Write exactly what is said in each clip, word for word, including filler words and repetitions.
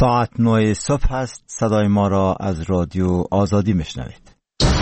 ساعت نه صبح است. صدای ما را از رادیو آزادی میشنوید.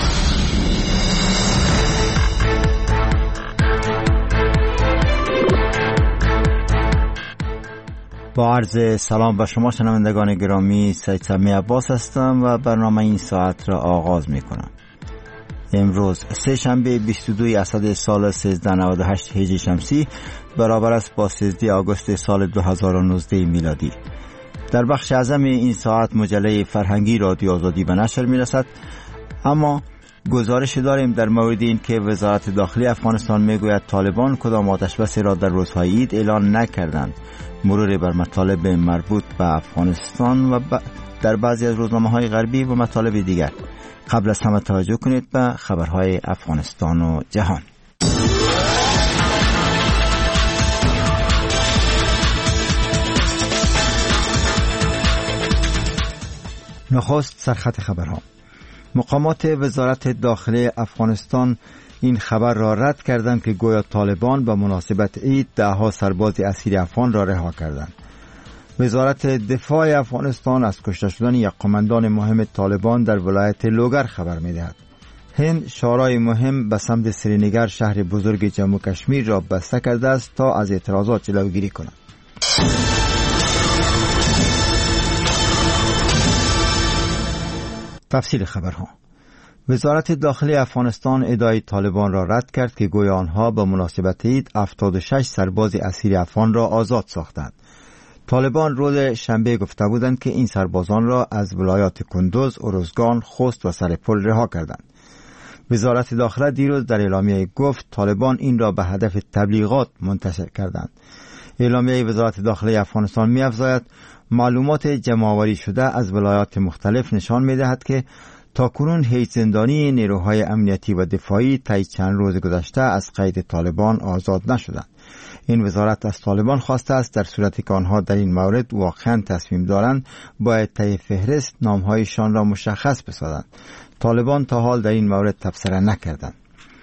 با عرض سلام به شما شنوندگان گرامی، سید سمی عباس هستم و برنامه این ساعت را آغاز می کنم. امروز سه شنبه بیست و دو اسد سال سیزده نود و هشت هجری شمسی برابر است با سیزده آگوست سال دو هزار و نوزده میلادی. در بخش اعظم این ساعت مجله فرهنگی رادیو آزادی به نشر می رسد، اما گزارش داریم در مورد این که وزارت داخلی افغانستان می گوید طالبان کدام آتشبسی را در روزهای عید اعلان نکردند. مرور بر مطالب مربوط به افغانستان و ب... در بعضی از روزنامه‌های غربی و مطالب دیگر. قبل از همه توجه کنید به خبرهای افغانستان و جهان. نخست سرخط خبرها. مقامات وزارت داخلی افغانستان این خبر را رد کردند که گویا طالبان به مناسبت عید دهها سرباز اسیر افغان را رها کردند. وزارت دفاع افغانستان از کشته شدن یک قماندان مهم طالبان در ولایت لوگر خبر می‌دهد. هند شورای مهم به سمت سرینگر، شهر بزرگ جموں کشمیر را بسته کرده است تا از اعتراضات جلوگیری کند. تفصیل خبرها. وزارت داخلی افغانستان ادعای طالبان را رد کرد که گویا آنها به مناسبت عید هفتاد و شش سرباز اسیر افغان را آزاد ساختند. طالبان روز شنبه گفته بودند که این سربازان را از ولایات کندوز، ارزگان، خوست و سرپل رها کردند. وزارت داخله دیروز در اعلامیه گفت طالبان این را به هدف تبلیغات منتشر کردند. اعلامیه وزارت داخلی افغانستان می‌افزاید معلومات جمع‌آوری شده از ولایات مختلف نشان می‌دهد که تاکنون هیچ زندانی نیروهای امنیتی و دفاعی طی چند روز گذشته از قید طالبان آزاد نشدند. این وزارت از طالبان خواسته است در صورتی که آنها در این مورد واقعا تصمیم دارند باید طی فهرست نامهایشان را مشخص بسازند. طالبان تا حال در این مورد تبصره نکردند.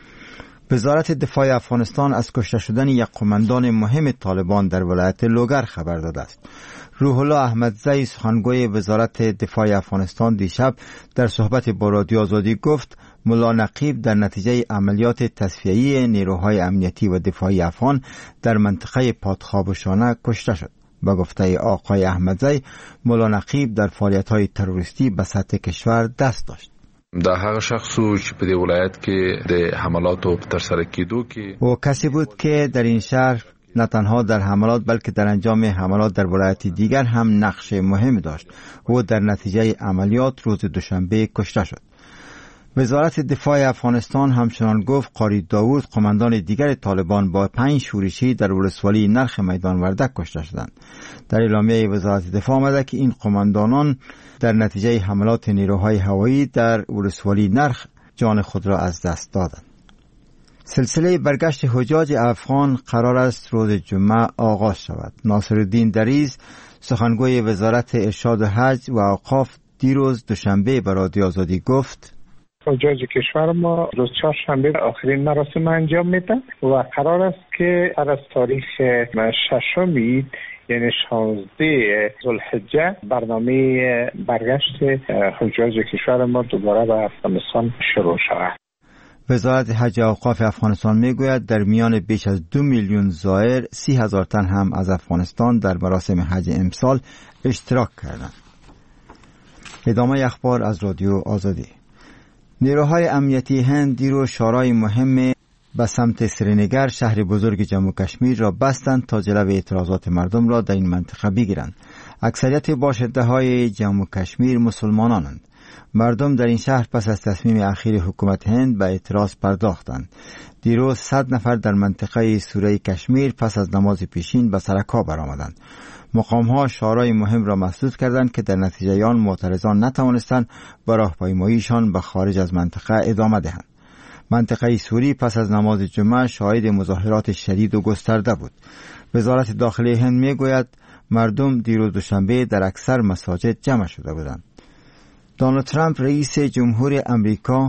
وزارت دفاع افغانستان از کشته شدن یک قماندان مهم طالبان در ولایت لوگر خبر داده است. روح الله احمدزی سخنگوی وزارت دفاع افغانستان دیشب در صحبت با رادیو آزادی گفت ملا نقیب در نتیجه عملیات تصفیه‌ای نیروهای امنیتی و دفاعی افغان در منطقه پادخابشانه کشته شد. با گفته آقای احمدزی، ملا نقیب در فعالیت‌های تروریستی به سطح کشور دست داشت. دا هغه شخصو چې په دې ولایت کې د حملاتو په ترسره کېدو کې او کسی بود که در این شهر نه تنها در حملات بلکه در انجام حملات در ولایت دیگر هم نقش مهم داشت. او در نتیجه عملیات روز دوشنبه کشته شد. وزارت دفاع افغانستان همچنان گفت قاری داوود قماندان دیگر طالبان با پنج شورشی در ولسوالی نرخ میدان وردک کشته شدند. در اعلامیه وزارت دفاع آمده که این قماندانان در نتیجه حملات نیروهای هوایی در ولسوالی نرخ جان خود را از دست دادند. سلسله برگشت حجاج افغان قرار است روز جمعه آغاز شود. ناصرالدین دریز سخنگوی وزارت ارشاد حج و اوقاف دیروز دوشنبه به رادیو آزادی گفت حجاج کشور ما روز چهارشنبه آخرین مراسم انجام میدن و قرار است که از تاریخ ششم عید یعنی شانزده ذوالحجه برنامه برگشت حجاج کشور ما دوباره به افغانستان شروع شود. وزارت حج و اوقاف افغانستان میگوید در میان بیش از دو میلیون زائر سی هزار تن هم از افغانستان در مراسم حج امسال اشتراک کردند. ادامه اخبار از رادیو آزادی. نیروهای امنیتی هند دیروز شورای مهم به سمت سرینگر، شهر بزرگ جموں کشمیر را بستند تا جلوی اعتراضات مردم را در این منطقه بگیرند. اکثریت باشنده های جموں کشمیر مسلمانانند. مردم در این شهر پس از تصمیم اخیر حکومت هند به اعتراض پرداختند. دیروز صد نفر در منطقه سوره کشمیر پس از نماز پیشین به سرکا برآمدند. مقام‌ها شورای مهم را مسدود کردند که در نتیجه آن معترضان نتوانستند به راهپیماییشان به خارج از منطقه ادامه دهند. منطقه سوری پس از نماز جمعه شاهد مظاهرات شدید و گسترده بود. وزارت داخلی هند میگوید مردم دیروز دوشنبه در اکثر مساجد جمع شده بودند. دونالد ترامپ رئیس جمهور امریکا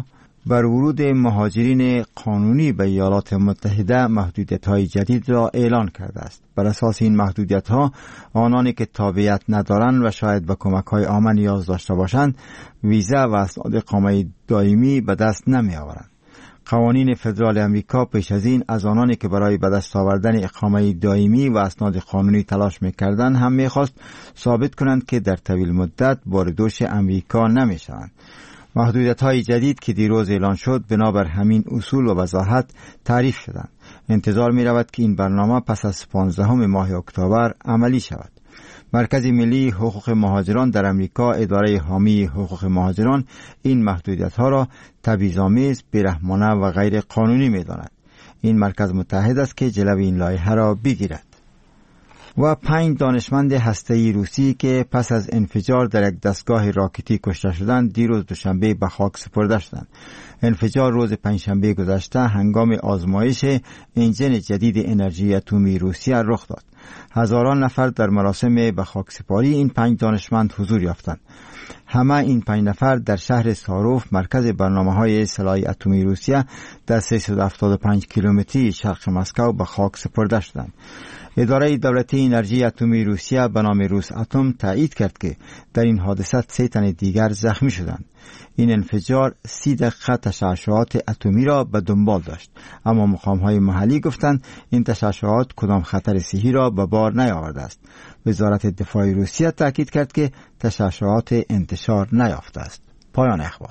بر ورود مهاجرین قانونی به ایالات متحده محدودیت‌های جدید را اعلان کرده است. بر اساس این محدودیت‌ها آنانی که تابعیت ندارند و شاید به کمک‌های عامه نیاز داشته باشند ویزا و اسناد اقامه دائمی به دست نمی‌آورند. قوانین فدرال امریکا پیش از این از آنانی که برای به دست آوردن اقامه دائمی و اسناد قانونی تلاش می‌کردند هم می‌خواست ثابت کنند که در طویل مدت واردوش امریکا نمی‌شوند. محدودیت‌های جدید که دیروز اعلان شد بنابر همین اصول و وضاحت تعریف شدند. انتظار می‌رود که این برنامه پس از پانزدهم ماه اکتبر عملی شود. مرکز ملی حقوق مهاجران در امریکا اداره حامی حقوق مهاجران این محدودیت‌ها را تبعیض‌آمیز، بی‌رحمانه و غیر قانونی می‌داند. این مرکز متحد است که جلوی این لایحه را بگیرد. و پنج دانشمند هسته‌ای روسی که پس از انفجار در یک دستگاه راکتی کشته شدند دیروز دوشنبه به خاک سپرده شدند. انفجار روز پنجشنبه گذشته هنگام آزمایش انجن جدید انرژی اتمی روسیه رخ داد. هزاران نفر در مراسم به خاک سپاری این پنج دانشمند حضور یافتند. همه این پنج نفر در شهر ساروف مرکز برنامه‌های سلاح اتمی روسیه در سیصد و هفتاد و پنج کیلومتری شرق مسکو به خاک سپرده شدند. اداره دولتی انرژی اتمی روسیه به نام روس اتم تایید کرد که در این حادثه سه تن دیگر زخمی شدند. این انفجار سی دقیقه تشعشعات اتمی را به دنبال داشت، اما مقام‌های محلی گفتند این تشعشعات کدام خطر صحی را به بار نیاورده است. وزارت دفاع روسیه تاکید کرد که تشعشعات انتشار نیافته است. پایان اخبار.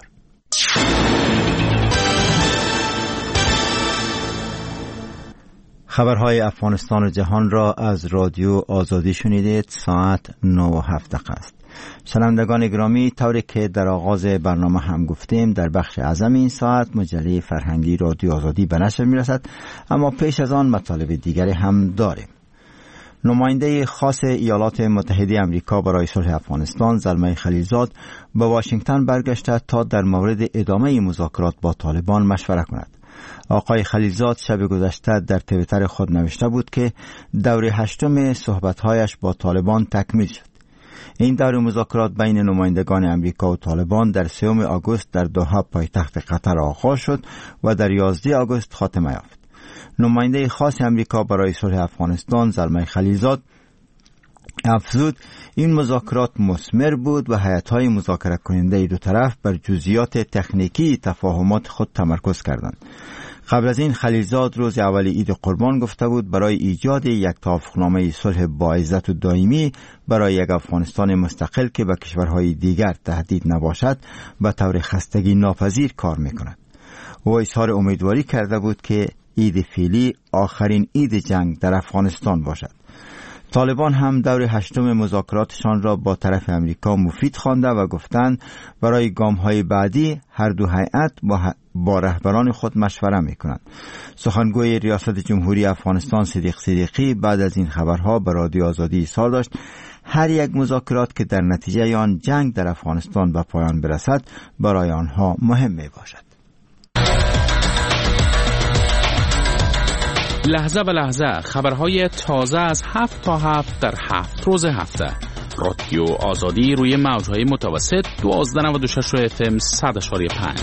خبرهای افغانستان و جهان را از رادیو آزادی شنیدید. ساعت نه و هفت دقیقه است. شنوندگان گرامی، طوری که در آغاز برنامه هم گفتیم در بخش اعظم این ساعت مجله فرهنگی رادیو آزادی به نشر میرسد، اما پیش از آن مطالب دیگری هم داریم. نماینده خاص ایالات متحده امریکا برای صلح افغانستان زلمه خلیلزاد به واشنگتن برگشته تا در مورد ادامه مذاکرات با طالبان مشوره کند. آقای خلیلزاد شب گذشته در توییتر خود نوشته بود که دور هشتم صحبت‌هایش با طالبان تکمیل شد. این دور مذاکرات بین نمایندگان امریکا و طالبان در سوم آگوست در دوحه پایتخت قطر آغاز شد و در یازده آگوست خاتمه یافت. نماینده خاص امریکا برای صلح افغانستان زلمه خلیلزاد افزود این مذاکرات مثمر بود و هیئت‌های مذاکره کننده دو طرف بر جزئیات تکنیکی تفاهمات خود تمرکز کردند. قبل از این خلیلزاد روز اول عید قربان گفته بود برای ایجاد یک توافقنامه صلح با عزت و دائمی برای یک افغانستان مستقل که به کشورهای دیگر تهدید نباشد به طور خستگی ناپذیر کار می‌کند. او اظهار امیدواری کرده بود که عید فعلی آخرین عید جنگ در افغانستان باشد. طالبان هم دور هشتم مذاکراتشان را با طرف امریکا مفید خوانده و گفتند برای گام‌های بعدی هر دو هیئت با, با رهبران خود مشوره می‌کنند. سخنگوی ریاست جمهوری افغانستان صدیق صدیقی بعد از این خبرها به رادیو آزادی اظهار داشت هر یک مذاکرات که در نتیجه آن جنگ در افغانستان به پایان برسد برای آنها مهم میباشد. لحظه به لحظه خبرهای تازه از هفت تا هفت در هفت روز هفته. رادیو آزادی روی موجهای متوسط دوازده نود و شش اف ام صد و پنج.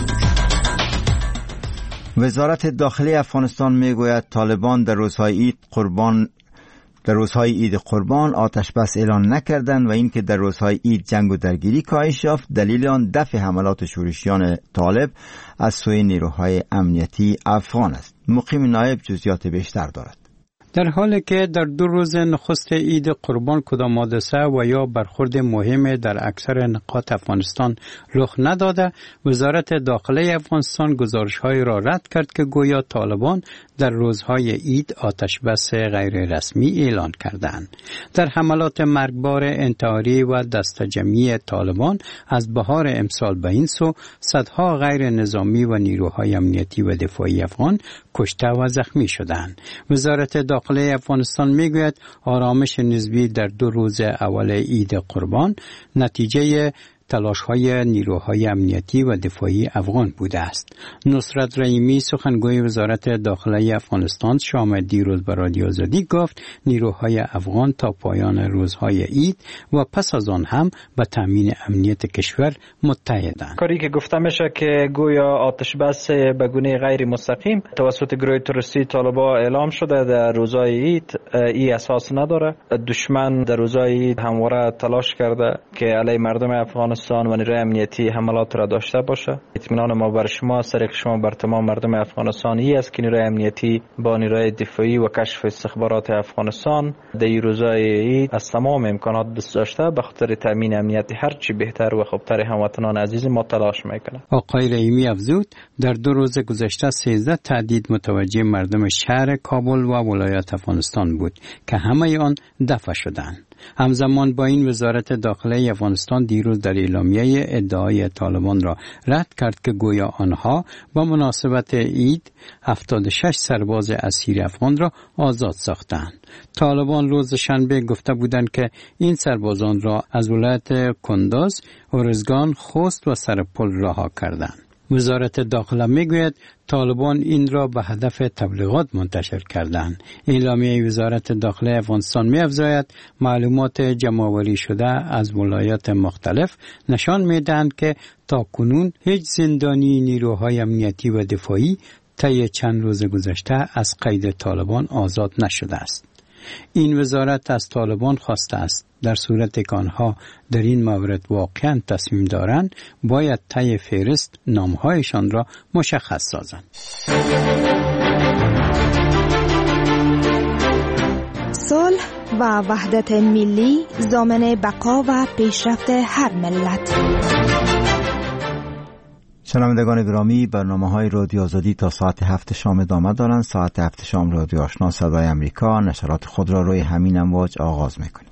وزارت داخلی افغانستان میگوید طالبان در روزهای عید قربان در روزهای عید قربان آتش بس اعلان نکردند و اینکه در روزهای عید جنگ و درگیری کاهش یافت دلیل آن دفع حملات شورشیان طالب از سوی نیروهای امنیتی افغان است. مقیم نایب جزئیات بیشتر دارد. در حالی که در دو روز نخست عید قربان کدام حادثه و یا برخورد مهم در اکثر نقاط افغانستان رخ نداده، وزارت داخلی افغانستان گزارش‌های را رد کرد که گویا طالبان در روزهای عید آتش بس غیر رسمی اعلان کردند. در حملات مرگبار انتحاری و دسته‌جمعی طالبان از بهار امسال به این سو صدها غیر نظامی و نیروهای امنیتی و دفاعی افغان کشته و زخمی شدند. وزارت داخلی افغانستان میگوید آرامش نسبی در دو روز اول عید قربان نتیجه تلاش‌های نیروهای امنیتی و دفاعی افغان بوده است. نصرت رحیمی سخنگوی وزارت داخله افغانستان شام دیروز به رادیو آزادی گفت نیروهای افغان تا پایان روزهای عید و پس از آن هم به تامین امنیت کشور متحدند. کاری که گفته میشه که گویا آتش بس به گونه غیر مستقیم توسط گروه تروریستی طالبان اعلام شده در روزهای عید، این اساس نداره. دشمن در روزهای عید همواره تلاش کرده که علیه مردم افغانستان و نیروی امنیتی حملات را داشته باشه. اطمینان ما بر شما، سریق شما بر تمام مردم افغانستان این است که نیروی امنیتی با نیروی دفاعی و کشف استخبارات افغانستان در روزهای عید از تمام امکانات دست داشته به خاطر تامین امنیت هر چی بهتر و خوبتر هموطنان عزیز ما تلاش میکنه. آقای رحیمی افزود در دو روز گذشته سیزده تهدید متوجه مردم شهر کابل و ولایت افغانستان بود که همه آن دفع شدند. همزمان با این وزارت داخله افغانستان دیروز در اعلامیه ادعای طالبان را رد کرد که گویا آنها با مناسبت عید هفتاد و شش سرباز اسیر افغان را آزاد ساختند. طالبان روز شنبه گفته بودند که این سربازان را از ولایت کنداز، ارزگان، خوست و سرپل رها کردند. وزارت داخله میگوید طالبان این را به هدف تبلیغات منتشر کردند. اعلامیه وزارت داخله افغانستان می‌افزاید معلومات جمع‌آوری شده از ولایات مختلف نشان می‌دهند که تاکنون هیچ زندانی نیروهای امنیتی و دفاعی طی چند روز گذشته از قید طالبان آزاد نشده است. این وزارت از طالبان خواسته است در صورت که آنها در این مورد واقعا تصمیم دارند باید طی فهرست نامهایشان را مشخص سازند. صلح و وحدت ملی ضامن بقا و پیشرفت هر ملت. شنوندگان گرامی، برنامه‌های رادیو آزادی تا ساعت هفت شام ادامه دارند. ساعت هفت شام رادیو آشنا صدای امریکا نشرات خود را روی همین امواج آغاز می‌کند.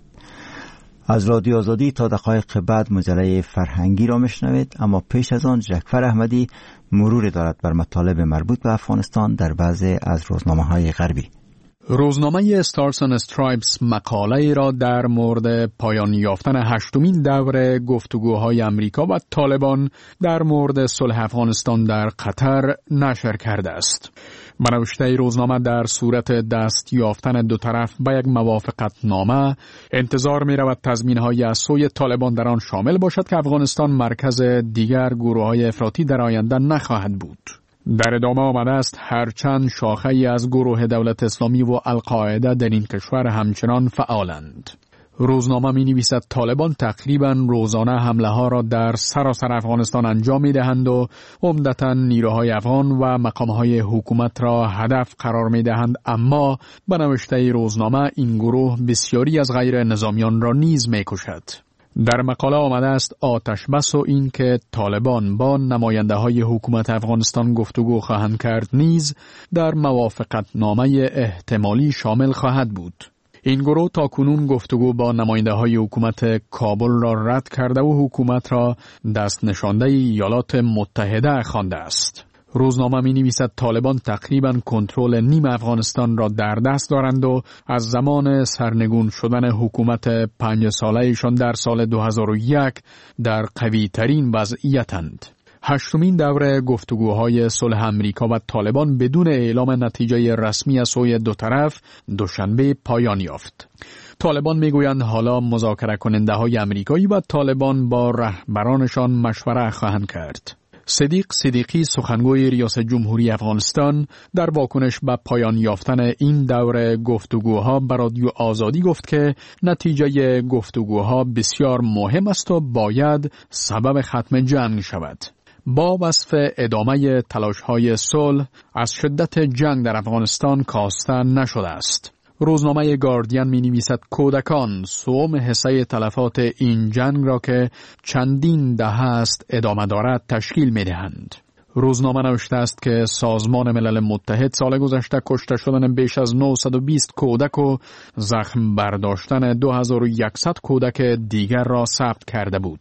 از رادیو آزادی تا دقایق بعد مجله فرهنگی را میشنوید، اما پیش از آن جعفر احمدی مرور دارد بر مطالب مربوط به افغانستان در بعضی از روزنامه‌های غربی. روزنامه استارز اند استرایپس مقاله را در مورد پایان یافتن هشتمین دور گفتگوهای امریکا و طالبان در مورد صلح افغانستان در قطر نشر کرده است. بنوشته روزنامه در صورت دست یافتن دو طرف به یک موافقت نامه انتظار می رود تضمین‌های از سوی طالبان در آن شامل باشد که افغانستان مرکز دیگر گروه‌های افراطی در آینده نخواهد بود. در ادامه آمده است هرچند شاخه‌ای از گروه دولت اسلامی و القاعده در این کشور همچنان فعالند. روزنامه می نویسد طالبان تقریباً روزانه حمله ها را در سراسر افغانستان انجام می دهند و عمدتاً نیروهای افغان و مقامهای حکومت را هدف قرار می دهند، اما به نوشته روزنامه این گروه بسیاری از غیر نظامیان را نیز می کشد. در مقاله آمده است آتش بس و این که طالبان با نماینده های حکومت افغانستان گفتگو خواهند کرد نیز در موافقت نامه احتمالی شامل خواهد بود. این گروه تا کنون گفتگو با نماینده های حکومت کابل را رد کرده و حکومت را دست نشانده ایالات متحده خوانده است. روزنامه می نویسد طالبان تقریباً کنترل نیم افغانستان را در دست دارند و از زمان سرنگون شدن حکومت پنج سالهشان در سال دو هزار و یک در قوی ترین وضعیتند. هشتمین دوره گفتگوهای صلح امریکا و طالبان بدون اعلام نتیجه رسمی از سوی دو طرف دوشنبه پایان یافت. طالبان میگویند حالا مذاکره کننده های امریکایی و طالبان با رهبرانشان مشوره خواهند کرد. صدیق صدیقی سخنگوی ریاست جمهوری افغانستان در واکنش به پایان یافتن این دوره گفتگوها به رادیو آزادی گفت که نتیجه گفتگوها بسیار مهم است و باید سبب ختم جنگ شود. با وصف ادامه تلاش‌های صلح از شدت جنگ در افغانستان کاسته نشده است. روزنامه گاردین می نویسد کودکان سوم حصه تلفات این جنگ را که چندین دهه است ادامه دارد تشکیل می دهند. روزنامه نوشته است که سازمان ملل متحد سال گذشته کشته شدن بیش از نهصد و بیست کودک و زخم برداشتن دو هزار و صد کودک دیگر را ثبت کرده بود.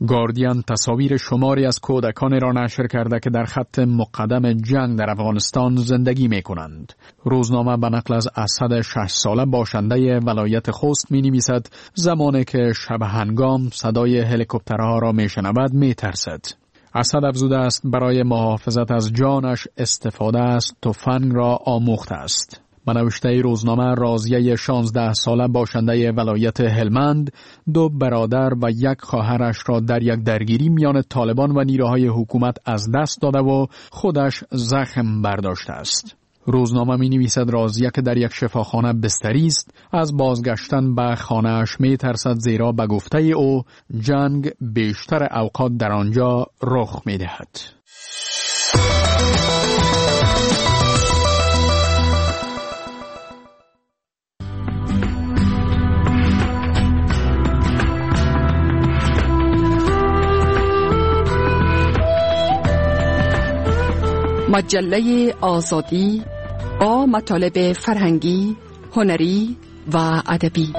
گاردین تصاویر شماری از کودکانی را نشر کرده که در خط مقدم جنگ در افغانستان زندگی می کنند. روزنامه به نقل از اسد شش ساله باشنده ولایت خوست می نویسد زمانی که شب هنگام صدای هلیکوپترها را می شنود می ترسد. اسد افزوده است برای محافظت از جانش استفاده از تفنگ را آموخته است. به نوشته روزنامه راضیه شانزده ساله باشنده ولایت هلمند دو برادر و یک خواهرش را در یک درگیری میان طالبان و نیروهای حکومت از دست داده و خودش زخم برداشته است. روزنامه می نویسد راضیه که در یک شفاخانه بستری است، از بازگشتن به خانه‌اش می ترسد زیرا به گفته او جنگ بیشتر اوقات در آنجا رخ می دهد. مجله آزادی با مطالب فرهنگی، هنری و ادبی.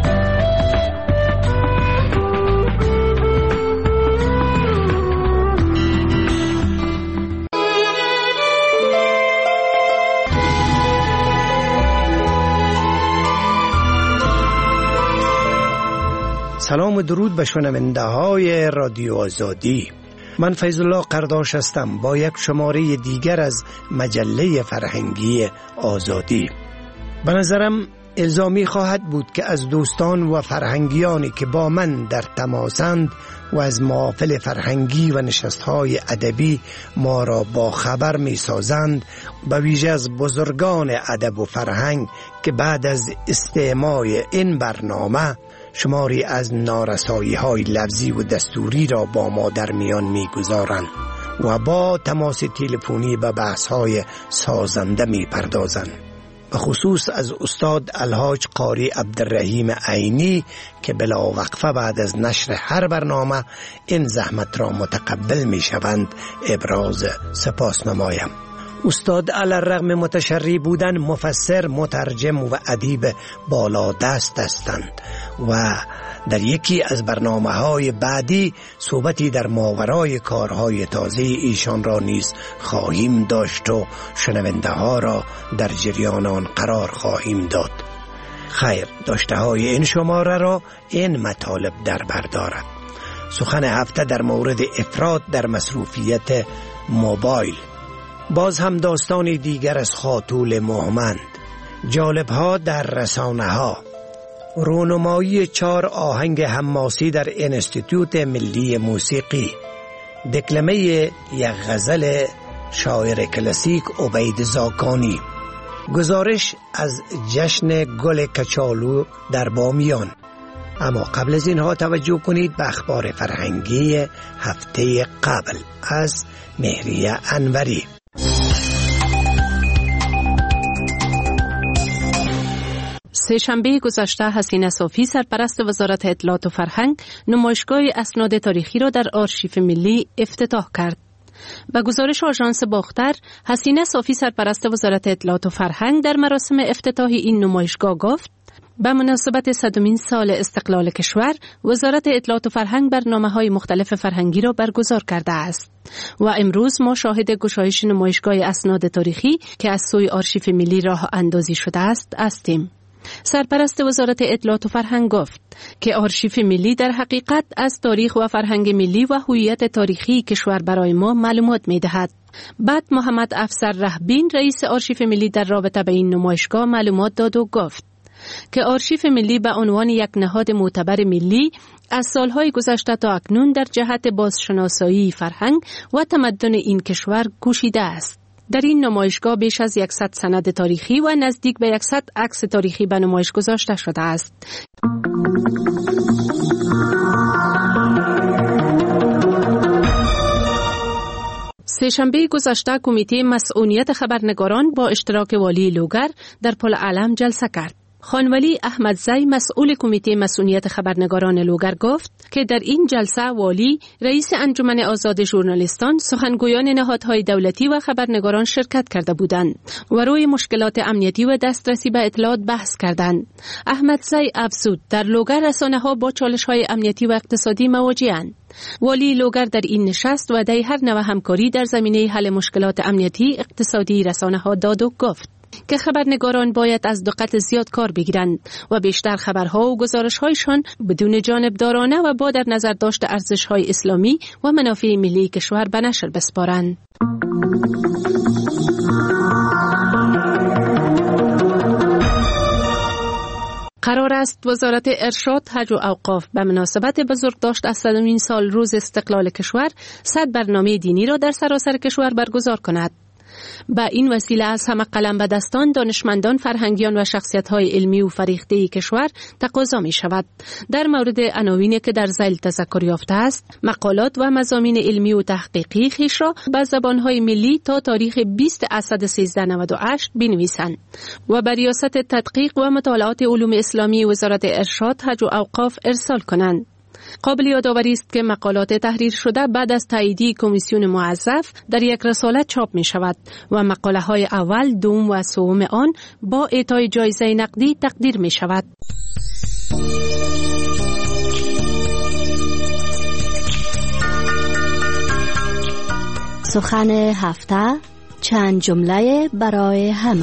سلام و درود به شنونده های رادیو آزادی. من فیض الله قرداش هستم با یک شماره دیگر از مجله فرهنگی آزادی. به نظرم الزامی خواهد بود که از دوستان و فرهنگیانی که با من در تماسند و از محافل فرهنگی و نشستهای ادبی ما را با خبر می سازند، به ویژه از بزرگان ادب و فرهنگ که بعد از استماع این برنامه شماری از نارسایی های لفظی و دستوری را با ما در میان می گذارند و با تماس تلفنی به بحث های سازنده می پردازند. به خصوص از استاد الحاج قاری عبدالرحیم عینی که بلا وقفه بعد از نشر هر برنامه این زحمت را متقبل می شوند ابراز سپاس نمایم. استاد علی الرغم متشری بودن مفسر، مترجم و ادیب بالا دست هستند و در یکی از برنامه‌های بعدی صحبتی در ماورای کارهای تازه ایشان را نیز خواهیم داشت و شنونده ها را در جریان آن قرار خواهیم داد. خیر، داشته های این شماره را این مطالب در بر دارد. سخن هفته در مورد افراط در مصروفیت موبایل. باز هم داستانی دیگر از خاطول مهمند. جالبها در رسانه ها. رونمایی چهار آهنگ حماسی در انستیتوت ملی موسیقی. دکلمه یک غزل شاعر کلاسیک عبید زاکانی. گزارش از جشن گل کچالو در بامیان. اما قبل از اینها توجه کنید به اخبار فرهنگی هفته قبل از مهریه انوری. سه‌شنبه گذشته حسینه صافی سرپرست وزارت اطلاعات و فرهنگ نمایشگاه اسناد تاریخی را در آرشیف ملی افتتاح کرد. به گزارش آژانس باختر، حسینه صافی سرپرست وزارت اطلاعات و فرهنگ در مراسم افتتاح این نمایشگاه گفت: به مناسبت صدمین سال استقلال کشور، وزارت اطلاعات و فرهنگ برنامه‌های مختلف فرهنگی را برگزار کرده است و امروز ما شاهد گشایش نمایشگاه اسناد تاریخی که از سوی آرشیف ملی راه اندازی شده است هستیم. سرپرست وزارت اطلاعات و فرهنگ گفت که آرشیف ملی در حقیقت از تاریخ و فرهنگ ملی و هویت تاریخی کشور برای ما معلومات می دهد. بعد محمد افسر رهبین رئیس آرشیف ملی در رابطه به این نمایشگاه معلومات داد و گفت که آرشیف ملی به عنوان یک نهاد معتبر ملی از سالهای گذشته تا اکنون در جهت بازشناسایی فرهنگ و تمدن این کشور کوشیده است. در این نمایشگاه بیش از صد سند تاریخی و نزدیک به صد عکس تاریخی به نمایش گذاشته شده است. سه‌شنبه گذشته کمیته مسئولیت خبرنگاران با اشتراک والی لوگر در پل علم جلسه کرد. خانولی احمدزی مسئول کمیته مسئولیت خبرنگاران لوگر گفت که در این جلسه والی، رئیس انجمن آزاد ژورنالیستان، سخنگویان نهادهای دولتی و خبرنگاران شرکت کرده بودند و روی مشکلات امنیتی و دسترسی به اطلاعات بحث کردند. احمدزی افزود در لوگر رسانه‌ها با چالش‌های امنیتی و اقتصادی مواجه‌اند. والی لوگر در این نشست وعده هر نوع همکاری در زمینه حل مشکلات امنیتی اقتصادی رسانه‌ها داد و گفت که خبرنگاران باید از دقت زیاد کار بگیرند و بیشتر خبرها و گزارش‌هایشان بدون جانبدارانه و با در نظر داشت ارزش‌های اسلامی و منافع ملی کشور به نشر بسپارند. قرار است وزارت ارشاد، حج و اوقاف به مناسبت بزرگداشت از صدمین سال روز استقلال کشور صد برنامه دینی را در سراسر کشور برگزار کند. با این وسیله از همه قلم به دستان، دانشمندان، فرهنگیان و شخصیت‌های علمی و فریخته کشور تقاضا می شود در مورد عناوینی که در ذیل تذکر یافته است، مقالات و مضامین علمی و تحقیقی خویش را به زبان‌های ملی تا تاریخ بیست اسد سیزده نود و هشت بنویسند و بر ریاست تدقیق و مطالعات علوم اسلامی وزارت ارشاد، حج و اوقاف ارسال کنند. قابل یادآوری است که مقالات تحریر شده بعد از تاییدی کمیسیون موظف در یک رساله چاپ می شود و مقاله های اول، دوم و سوم آن با اعطای جایزه نقدی تقدیر می شود. سخن هفته، چند جمله برای همه.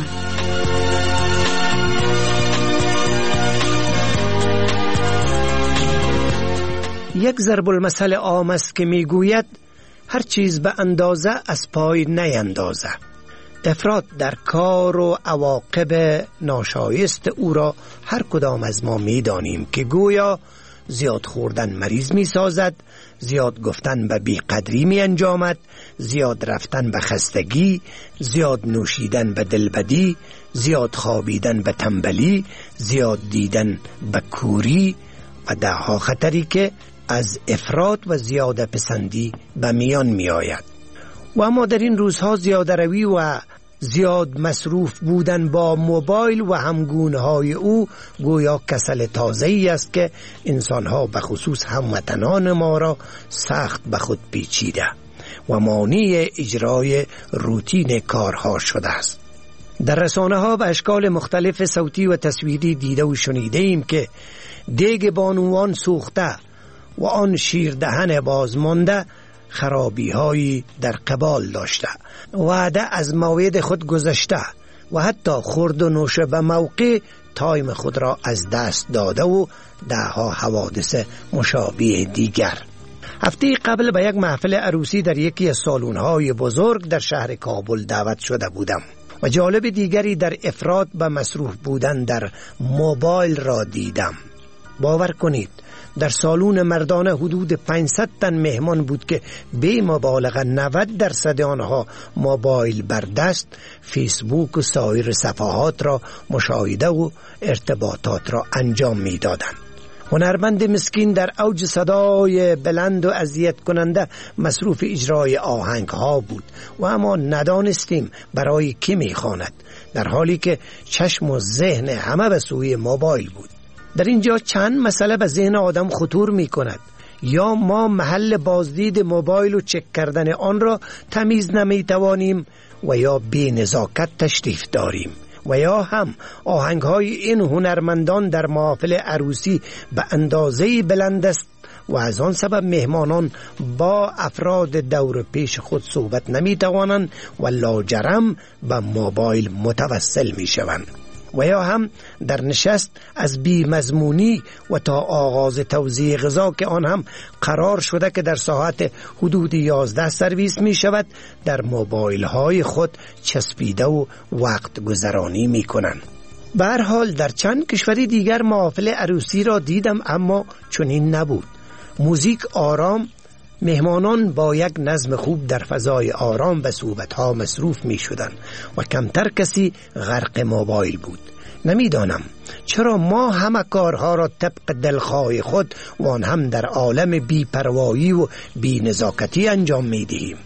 یک ضرب المثل عام است که میگوید هر چیز به اندازه از پای نیندازه. افراط در کار و عواقب ناشایست او را هر کدام از ما میدانیم که گویا زیاد خوردن مریض می سازد، زیاد گفتن به بیقدری می انجامد، زیاد رفتن به خستگی، زیاد نوشیدن به دلبدی، زیاد خوابیدن به تنبلی، زیاد دیدن به کوری و دهها خطری که از افراط و زیاده پسندی به میان می آید. و اما در این روزها زیاده روی و زیاد مصروف بودن با موبایل و همگونه های او گویا کسل تازه‌ای است که انسانها به خصوص هموطنان ما را سخت به خود پیچیده و مانع اجرای روتین کارها شده است. در رسانه ها به اشکال مختلف صوتی و تصویری دیده و شنیده ایم که دیگ بانوان سوخته و آن شیر دهن بازمانده خرابی هایی در قبال داشته، وعده از موعد خود گذشته و حتی خورد و نوش به موقع تایم خود را از دست داده و دهها حوادث مشابه دیگر. هفته قبل به یک محفل عروسی در یکی از سالن‌های بزرگ در شهر کابل دعوت شده بودم و جالب دیگری در افراط به مصروف بودن در موبایل را دیدم. باور کنید در سالون مردانه حدود پانصد تن مهمان بود که بی مبالغه نود درصد آنها موبایل بر دست، فیسبوک و سایر صفحات را مشاهده و ارتباطات را انجام می دادند. هنرمند مسکین در اوج صدای بلند و اذیت کننده مصروف اجرای آهنگ ها بود و اما ندانستیم برای کی می خواند، در حالی که چشم و ذهن همه به سوی موبایل بود. در اینجا چند مسئله به ذهن آدم خطور می کند. یا ما محل بازدید موبایل و چک کردن آن را تمیز نمی توانیم و یا بی نزاکت تشریف داریم و یا هم آهنگ های این هنرمندان در محافل عروسی به اندازه بلند است و از آن سبب مهمانان با افراد دور پیش خود صحبت نمی توانند و لاجرم به موبایل متوسل می شوند. و یا هم در نشست از بی مضمونی و تا آغاز توزیع غذا که آن هم قرار شده که در ساعت حدود یازده سرویس می شود، در موبایل های خود چسبیده و وقت گذرانی می کنند. به هر حال در چند کشوری دیگر محافل عروسی را دیدم اما چنین نبود. موزیک آرام، مهمانان با یک نظم خوب در فضای آرام به صحبت‌ها مصروف می شدند و کمتر کسی غرق موبایل بود. نمیدانم چرا ما همه کارها را طبق دلخواه خود و آن هم در عالم بی پروایی و بی نزاکتی انجام می دهیم.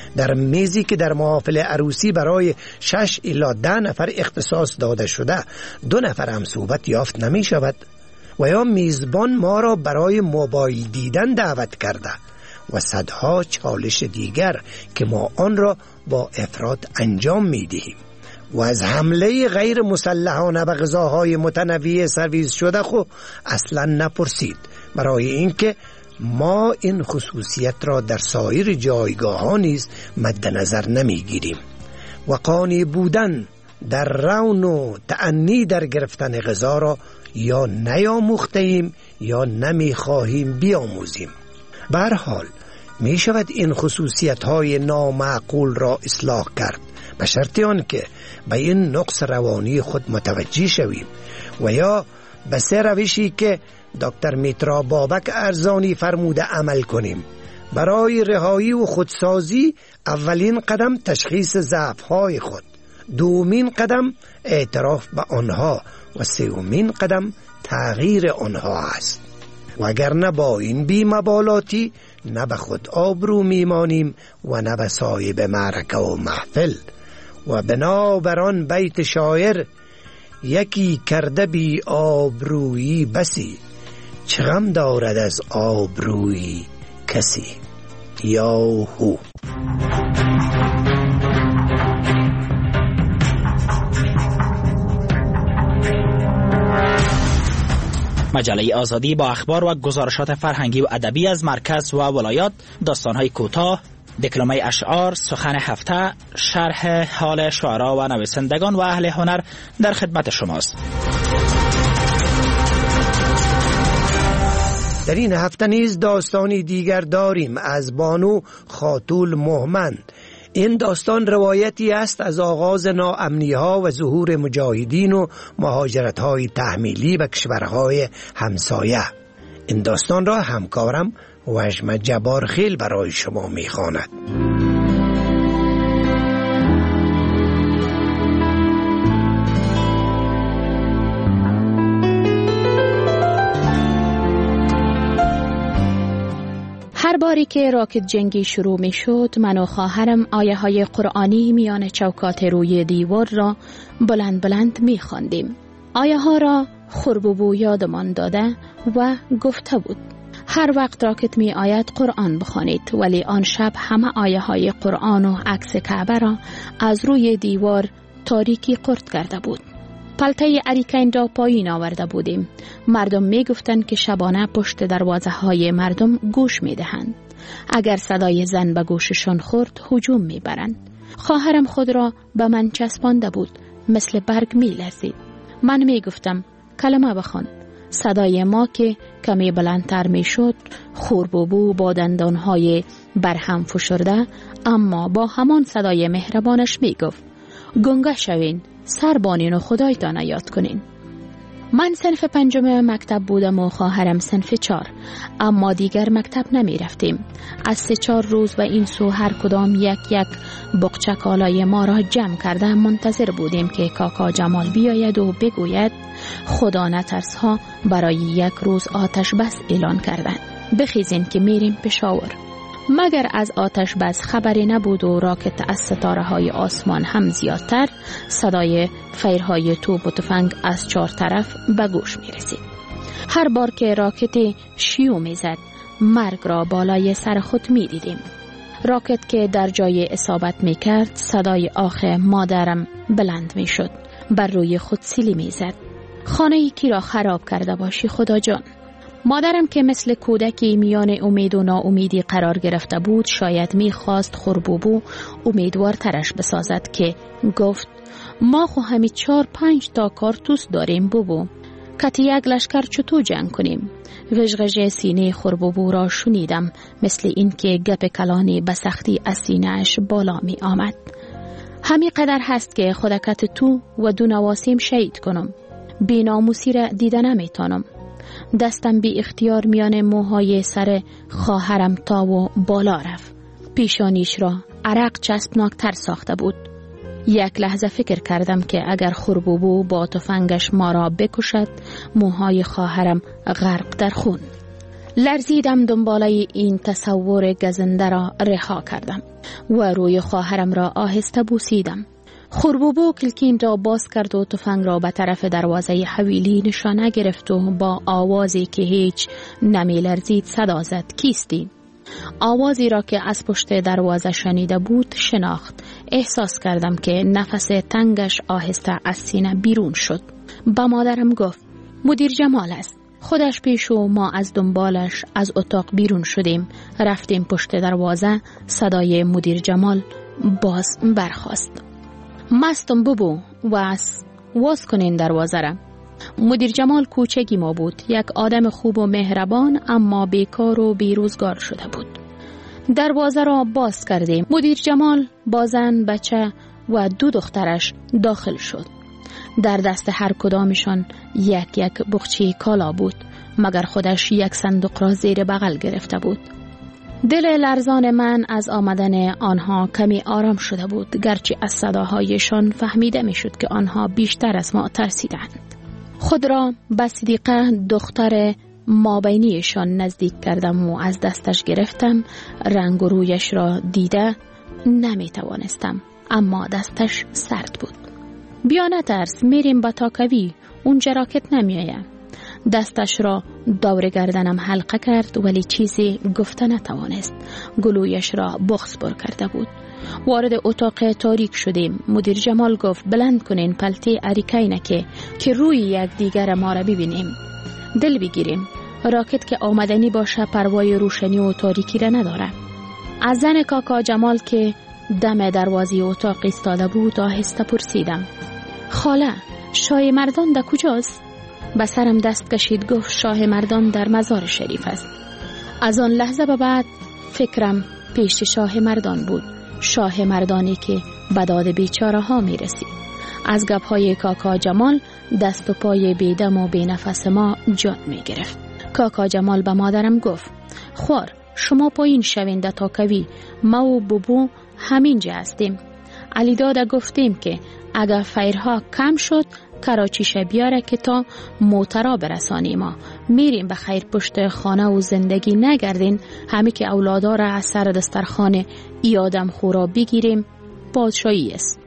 در میزی که در محافل عروسی برای شش الی ده نفر اختصاص داده شده دو نفر هم صحبت یافت نمی شود؟ و یا میزبان ما را برای موبایل دیدن دعوت کرده و صدها چالش دیگر که ما آن را با افراط انجام می دهیم. و از حمله غیر مسلحانه به غذاهای متنوع سرویس شده خو اصلا نپرسید، برای اینکه ما این خصوصیت را در سایر جایگاه ها نیز مد نظر نمی گیریم و قانع بودن در رون و تأنی در گرفتن غذا را یا نیاموخته ایم یا نمی خواهیم بیاموزیم. به هر حال می شود این خصوصیت های نامعقول را اصلاح کرد، به شرط آن که به این نقص روانی خود متوجه شویم و یا به سه روشی که دکتر میترا بابک ارزانی فرموده عمل کنیم. برای رهایی و خودسازی اولین قدم تشخیص ضعف‌های خود، دومین قدم اعتراف به آنها و سومین قدم تغییر آنها است. وگرنه با این بی‌مبالاتی نه به خود آبرو میمانیم و نه به صاحب معرکه و محفل. و بنابران بیت شاعر یکی کرده بی آبرویی بسی، چه غم دارد از آبرویی کسی. یاهو. مجله آزادی با اخبار و گزارشات فرهنگی و ادبی از مرکز و ولایات، داستان‌های کوتاه، دکلمه اشعار، سخن هفته، شرح حال شعرا و نویسندگان و اهل هنر در خدمت شماست. در این هفته نیز داستانی دیگر داریم از بانو خاتول مهمند. این داستان روایتی است از آغاز ناامنی ها و ظهور مجاهدین و مهاجرت های تحمیلی به کشورهای همسایه. این داستان را همکارم وجم جبارخیل برای شما میخواند. هر باری که راکت جنگی شروع می شد، من و خواهرم آیه های قرآنی میان چوکات روی دیوار را بلند بلند می خواندیم. آیه ها را خربوبو یادمان داده و گفته بود هر وقت راکت می آید قرآن بخوانید، ولی آن شب همه آیه های قرآن و عکس کعبه را از روی دیوار تاریکی قرد کرده بود. پلته اریکین را پایین آورده بودیم. مردم می گفتند که شبانه پشت دروازه های مردم گوش می دهند. اگر صدای زن به گوششان خورد هجوم می برند. خواهرم خود را به من چسبانده بود، مثل برگ می لرزید. من می گفتم کلمه بخوان. صدای ما که کمی بلندتر می شد، خوربوبو با دندانهای برهم فشرده اما با همان صدای مهربانش می گفت گنگه شوین، سر بانین و خدایتان یاد کنین. من صنف پنجم مکتب بودم و خواهرم صنف چار، اما دیگر مکتب نمی رفتیم. از سه چار روز و این سو هر کدام یک یک بقچه کالای ما را جمع کرده منتظر بودیم که کاکا جمال بیاید و بگوید خدا نترس ها برای یک روز آتش بس اعلان کردند، بخیزین که میریم پشاور. مگر از آتش بس خبری نبود و راکت از ستاره های آسمان هم زیادتر، صدای فیرهای توپ و تفنگ از چهار طرف به گوش می رسید. هر بار که راکت شیو می زد، مرگ را بالای سر خود می دیدیم. راکت که در جای اصابت می کرد، صدای آخ مادرم بلند می شد، بر روی خود سیلی می زد. خانه کی را خراب کرده باشی خدا جان. مادرم که مثل کودکی میان امید و ناامیدی قرار گرفته بود، شاید میخواست خوربوبو امیدوار ترش بسازد که گفت ما خو همی چار پنج تا کارتوس داریم بوبو، کتی یک لشکر چطور جنگ کنیم؟ غژغژ سینه خوربوبو را شنیدم، مثل این که گپ کلانی به سختی از سینه‌اش بالا می آمد. همی قدر هست که خودکت تو و دو نواسیم شهید کنم، بی ناموسی را دیده نمیتانم. دستم بی اختیار میان موهای سر خواهرم تا و بالا رفت. پیشانیش را عرق چسبناکتر ساخته بود. یک لحظه فکر کردم که اگر خوربوبو با تفنگش ما را بکشد، موهای خواهرم غرق در خون. لرزیدم دنباله این تصور گزنده را رها کردم و روی خواهرم را آهسته بوسیدم. خوربوبو کلکین را باز کرد و تفنگ را به طرف دروازه حویلی نشانه گرفت و با آوازی که هیچ نمی لرزید صدا زد: کیستی؟ آوازی را که از پشت دروازه شنیده بود شناخت. احساس کردم که نفس تنگش آهسته از سینه بیرون شد. با مادرم گفت: مدیر جمال است. خودش پیش و ما از دنبالش از اتاق بیرون شدیم. رفتیم پشت دروازه. صدای مدیر جمال باز برخاست: مستم ببو واس واس کنین دروازه را. مدیر جمال کوچکی ما بود، یک آدم خوب و مهربان اما بیکار و بیروزگار شده بود. دروازه را باز کردیم. مدیر جمال با زن، بچه و دو دخترش داخل شد. در دست هر کدامشان یک یک بخچه کالا بود، مگر خودش یک صندوق را زیر بغل گرفته بود. دل لرزان من از آمدن آنها کمی آرام شده بود، گرچه از صداهایشان فهمیده می شد که آنها بیشتر از ما ترسیدند. خود را به صدیقه دختر مابینیشان نزدیک کردم و از دستش گرفتم. رنگ و رویش را دیده نمی توانستم، اما دستش سرد بود. بیا نترس، میریم با تاکوی، اونجا راکت نمیایم. دستش را دور گردنم حلقه کرد ولی چیزی گفته نتوانست. گلویش را بغض پر کرده بود. وارد اتاق تاریک شدیم. مدیر جمال گفت: بلند کنین پلتی اریکینکه که روی یک دیگر ما را ببینیم. دل بگیریم. راکت که آمدنی باشه پروای روشنی و تاریکی را نداره. از زن کاکا جمال که دم دروازه اتاق ایستاده بود آهسته پرسیدم: خاله، شاه مردان در کجاست؟ به سرم دست کشید. گفت: شاه مردان در مزار شریف است. از آن لحظه به بعد فکرم پیش شاه مردان بود، شاه مردانی که به داد بیچاره ها می رسید. از گپ های کاکا جمال دست و پای بیدم و بی نفس ما جان می گرفت. کاکا جمال به مادرم گفت: خوار شما پایین شوین در تاکوی، ما و بوبو همینجا هستیم. علی داده گفتیم که اگر فیرها کم شد کراچیش بیاره که تا موترا برسانی. ما میریم به خیر پشت خانه و زندگی نگردین. همی که اولادا را از سر دسترخوان ای آدم خورا بگیریم پادشاهی است.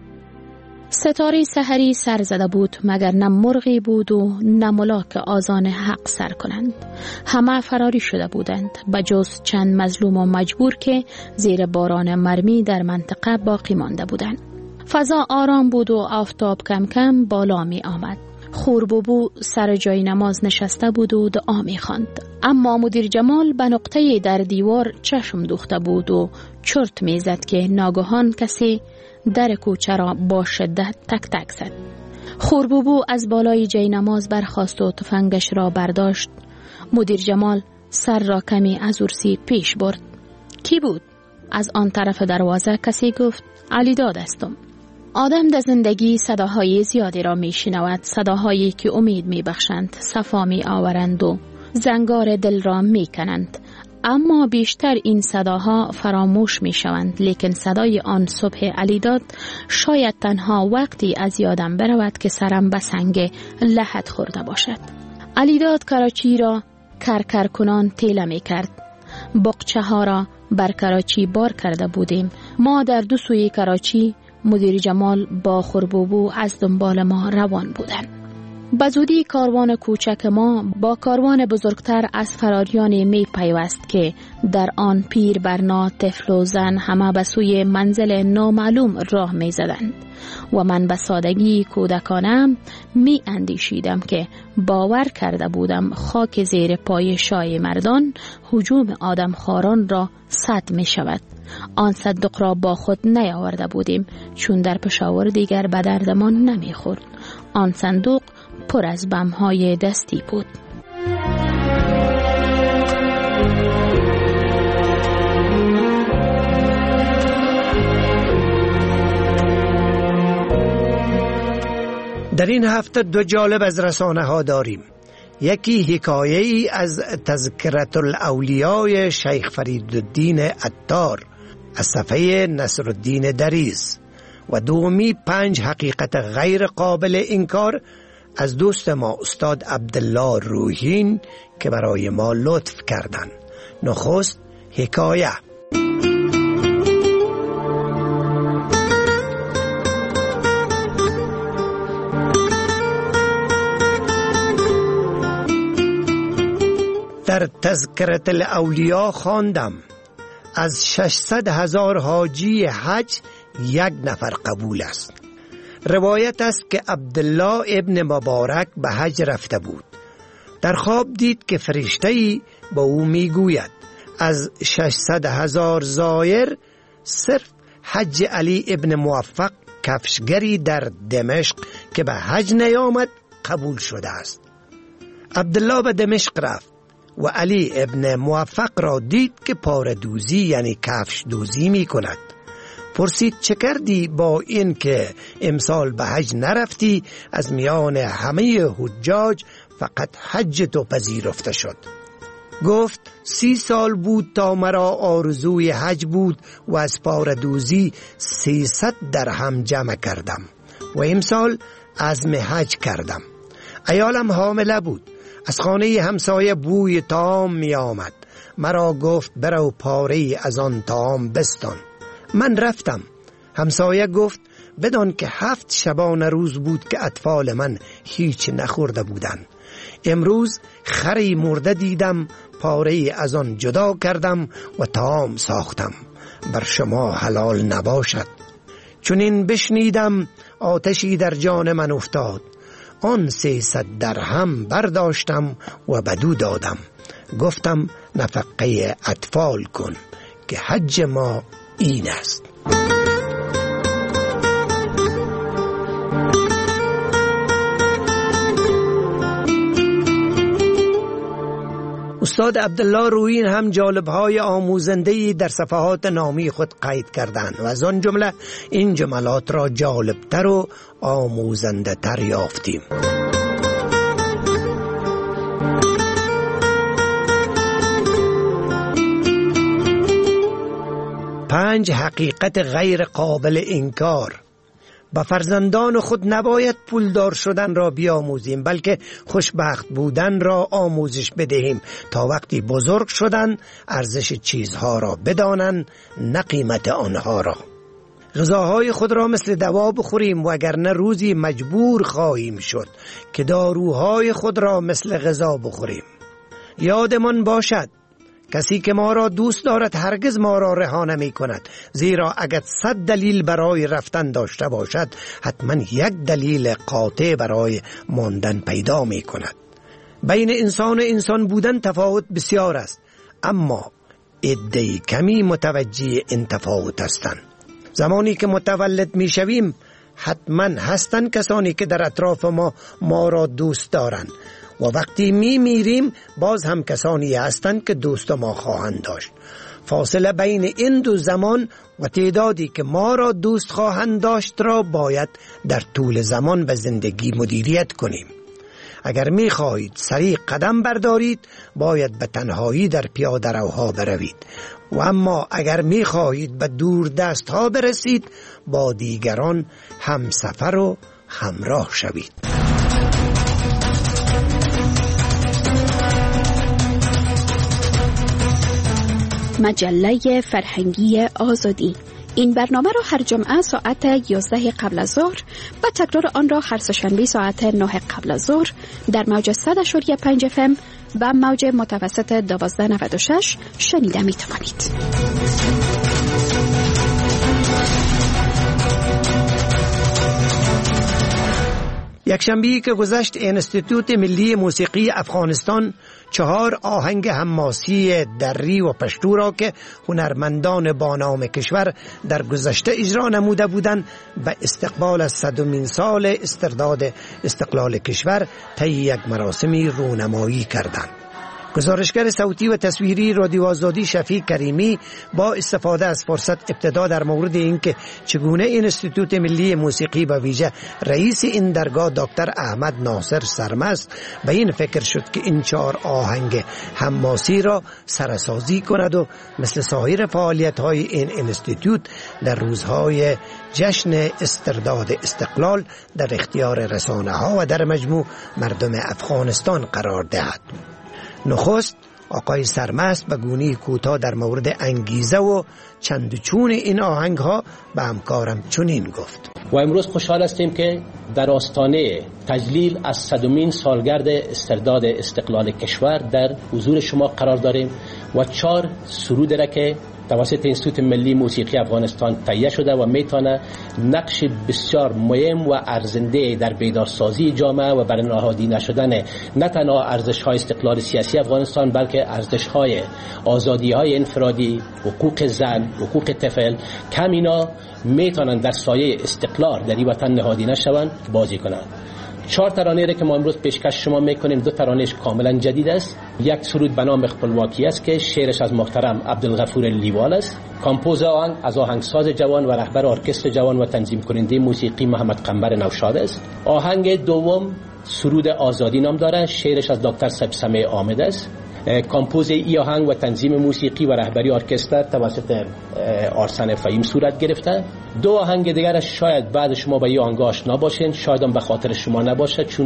ستاره سحری سر زده بود، مگر نه مرغی بود و نه ملاک آذان حق سر کنند. همه فراری شده بودند بجز چند مظلوم و مجبور که زیر باران مرمی در منطقه باقی مانده بودند. فضا آرام بود و آفتاب کم کم بالا می آمد. خوربوبو سر جای نماز نشسته بود و دعا می خواند. اما مدیر جمال به نقطه در دیوار چشم دوخته بود و چرت می زد که ناگهان کسی در کوچه را با شدت تک تک زد. خوربوبو از بالای جای نماز برخاست و تفنگش را برداشت. مدیر جمال سر را کمی از ارسی پیش برد. کی بود؟ از آن طرف دروازه کسی گفت: علی داد استم. آدم در زندگی صداهای زیادی را می شنود، صداهایی که امید می بخشند، صفا می آورند و زنگار دل را می کنند. اما بیشتر این صداها فراموش می شوند، لیکن صدای آن صبح علیداد شاید تنها وقتی از یادم برود که سرم به سنگ لحد خورده باشد. علیداد کراچی را کرکر کنان تیله می کرد. بقچه ها را بر کراچی بار کرده بودیم. ما در دو سوی کراچی، مدیر جمال با خوربوبو از دنبال ما روان بودند. بزودی کاروان کوچک ما با کاروان بزرگتر از فراریان می پیوست که در آن پیر برنا، طفل و زن همه به سوی منزل نامعلوم راه می زدند و من به سادگی کودکانم می اندیشیدم که باور کرده بودم خاک زیر پای شاه مردان هجوم آدم خاران را سد می شود. آن صندوق را با خود نیاورده بودیم چون در پشاور دیگر به دردمان نمی خورد. آن صندوق پر از بم‌های دستی بود. در این هفته دو جالب از رسانه ها داریم. یکی حکایه ای از تذکرة الاولیاء شیخ فریدالدین عطار از صفحه نصرالدین دریز و دومی پنج حقیقت غیر قابل انکار از دوست ما استاد عبدالله روحین که برای ما لطف کردند. نخست حکایه. در تذکرة الاولیا خواندم از ششصد هزار حاجی حج یک نفر قبول است. روایت است که عبدالله ابن مبارک به حج رفته بود. در خواب دید که فرشته‌ای با او میگوید از ششصد هزار زایر صرف حج علی ابن موفق کفشگری در دمشق که به حج نیامد قبول شده است. عبدالله به دمشق رفت و علی ابن موفق را دید که پاره دوزی یعنی کفش دوزی می کند. پرسید چه کردی با این که امسال به حج نرفتی؟ از میان همه حجاج فقط حج تو پذیرفته شد. گفت سی سال بود تا مرا آرزوی حج بود و از پاره دوزی سیصد درهم جمع کردم و امسال عزم حج کردم. عیالم حامله بود. از خانه همسایه بوی طعام می آمد. مرا گفت برو پاره از آن طعام بستان. من رفتم. همسایه گفت بدان که هفت شبانه روز بود که اطفال من هیچ نخورده بودند. امروز خری مرده دیدم، پاره از آن جدا کردم و طعام ساختم. بر شما حلال نباشد. چون این بشنیدم آتشی در جان من افتاد. آن سیصد درهم برداشتم و بدو دادم. گفتم نفقه اطفال کن که حج ما این است. استاد عبدالله روحین هم جالب‌های آموزنده‌ای در صفحات نامی خود قید کردند و از آن جمله این جملات را جالبتر و آموزنده تر یافتیم. پنج حقیقت غیر قابل انکار. با فرزندان خود نباید پولدار شدن را بیاموزیم، بلکه خوشبخت بودن را آموزش بدهیم تا وقتی بزرگ شدن ارزش چیزها را بدانند، نه قیمت آنها را. غذاهای خود را مثل دوا بخوریم، وگرنه روزی مجبور خواهیم شد که داروهای خود را مثل غذا بخوریم. یادمان باشد کسی که ما را دوست دارد هرگز ما را رها نمی کند، زیرا اگر صد دلیل برای رفتن داشته باشد حتما یک دلیل قاطع برای ماندن پیدا می کند. بین انسان و انسان بودن تفاوت بسیار است، اما عده کمی متوجه این تفاوت هستند. زمانی که متولد می شویم حتما هستند کسانی که در اطراف ما ما را دوست دارند و وقتی می میریم باز هم کسانی هستند که دوست ما خواهند داشت. فاصله بین این دو زمان و تعدادی که ما را دوست خواهند داشت را باید در طول زمان و زندگی مدیریت کنیم. اگر می خواهید سریع قدم بردارید باید به تنهایی در پیاده روها بروید، و اما اگر می خواهید به دور دست ها برسید با دیگران همسفر و همراه شوید. مجله فرهنگی آزادی. این برنامه را هر جمعه ساعت یازده قبل از ظهر و تکرار آن را هر سه‌شنبه ساعت نه قبل از ظهر در موج صد و پنج اف ام و موج متوسط دوازده نود و شش شنیده می توانید. یک شنبه‌ای که گذشت انستیتوت ملی موسیقی افغانستان چهار آهنگ حماسی دری و پشتو را که هنرمندان بانام کشور در گذشته اجرا نموده بودند به استقبال از صدمین سال استرداد استقلال کشور طی یک مراسمی رونمایی کردند. گزارشگر صوتی و تصویری رادیو آزادی شفیق کریمی با استفاده از فرصت ابتدا در مورد اینکه چگونه انستیتوت ملی موسیقی و ویژه رئیس این درگاه دکتر احمد ناصر سرمست به این فکر شد که این چهار آهنگ حماسی را سرسازی کند و مثل سایر فعالیت‌های این انستیتوت در روزهای جشن استرداد استقلال در اختیار رسانه‌ها و در مجموع مردم افغانستان قرار دهد. نخست آقای سرمست به گونه کوتاه در مورد انگیزه و چندچون این آهنگ ها به همکارم چنین گفت: و امروز خوشحال هستیم که در آستانه تجلیل از صدمین سالگرد استرداد استقلال کشور در حضور شما قرار داریم و چهار سرود را که توسط انستیتوت ملی موسیقی افغانستان تهیه شده و میتونه نقش بسیار مهم و ارزنده در بیدارسازی جامعه و برنهادی نشدن نه تنها ارزش‌های استقلال سیاسی افغانستان بلکه ارزش‌های آزادی‌های انفرادی، حقوق زن، حقوق طفل کم اینا میتونن در سایه استقلال در این وطن نهادی نشوند بازی کنند. چهار ترانه را که ما امروز پیشکش شما میکنیم دو ترانهش کاملا جدید است. یک سرود به نام خپلواکی است که شعرش از محترم عبدالغفور لیوال است. کامپوز آهنگ از آهنگساز جوان و رهبر ارکستر جوان و تنظیم کننده موسیقی محمد قنبر نوشاد است. آهنگ دوم سرود آزادی نام دارد، شعرش از دکتر سبسمه آمد است. کامپوز ای آهنگ و تنظیم موسیقی و رهبری ارکستر توسط آرسن فهیم صورت گرفته. دو آهنگ دیگر شاید بعد شما با این آهنگ آشنا باشین، شاید هم به خاطر شما نباشه، چون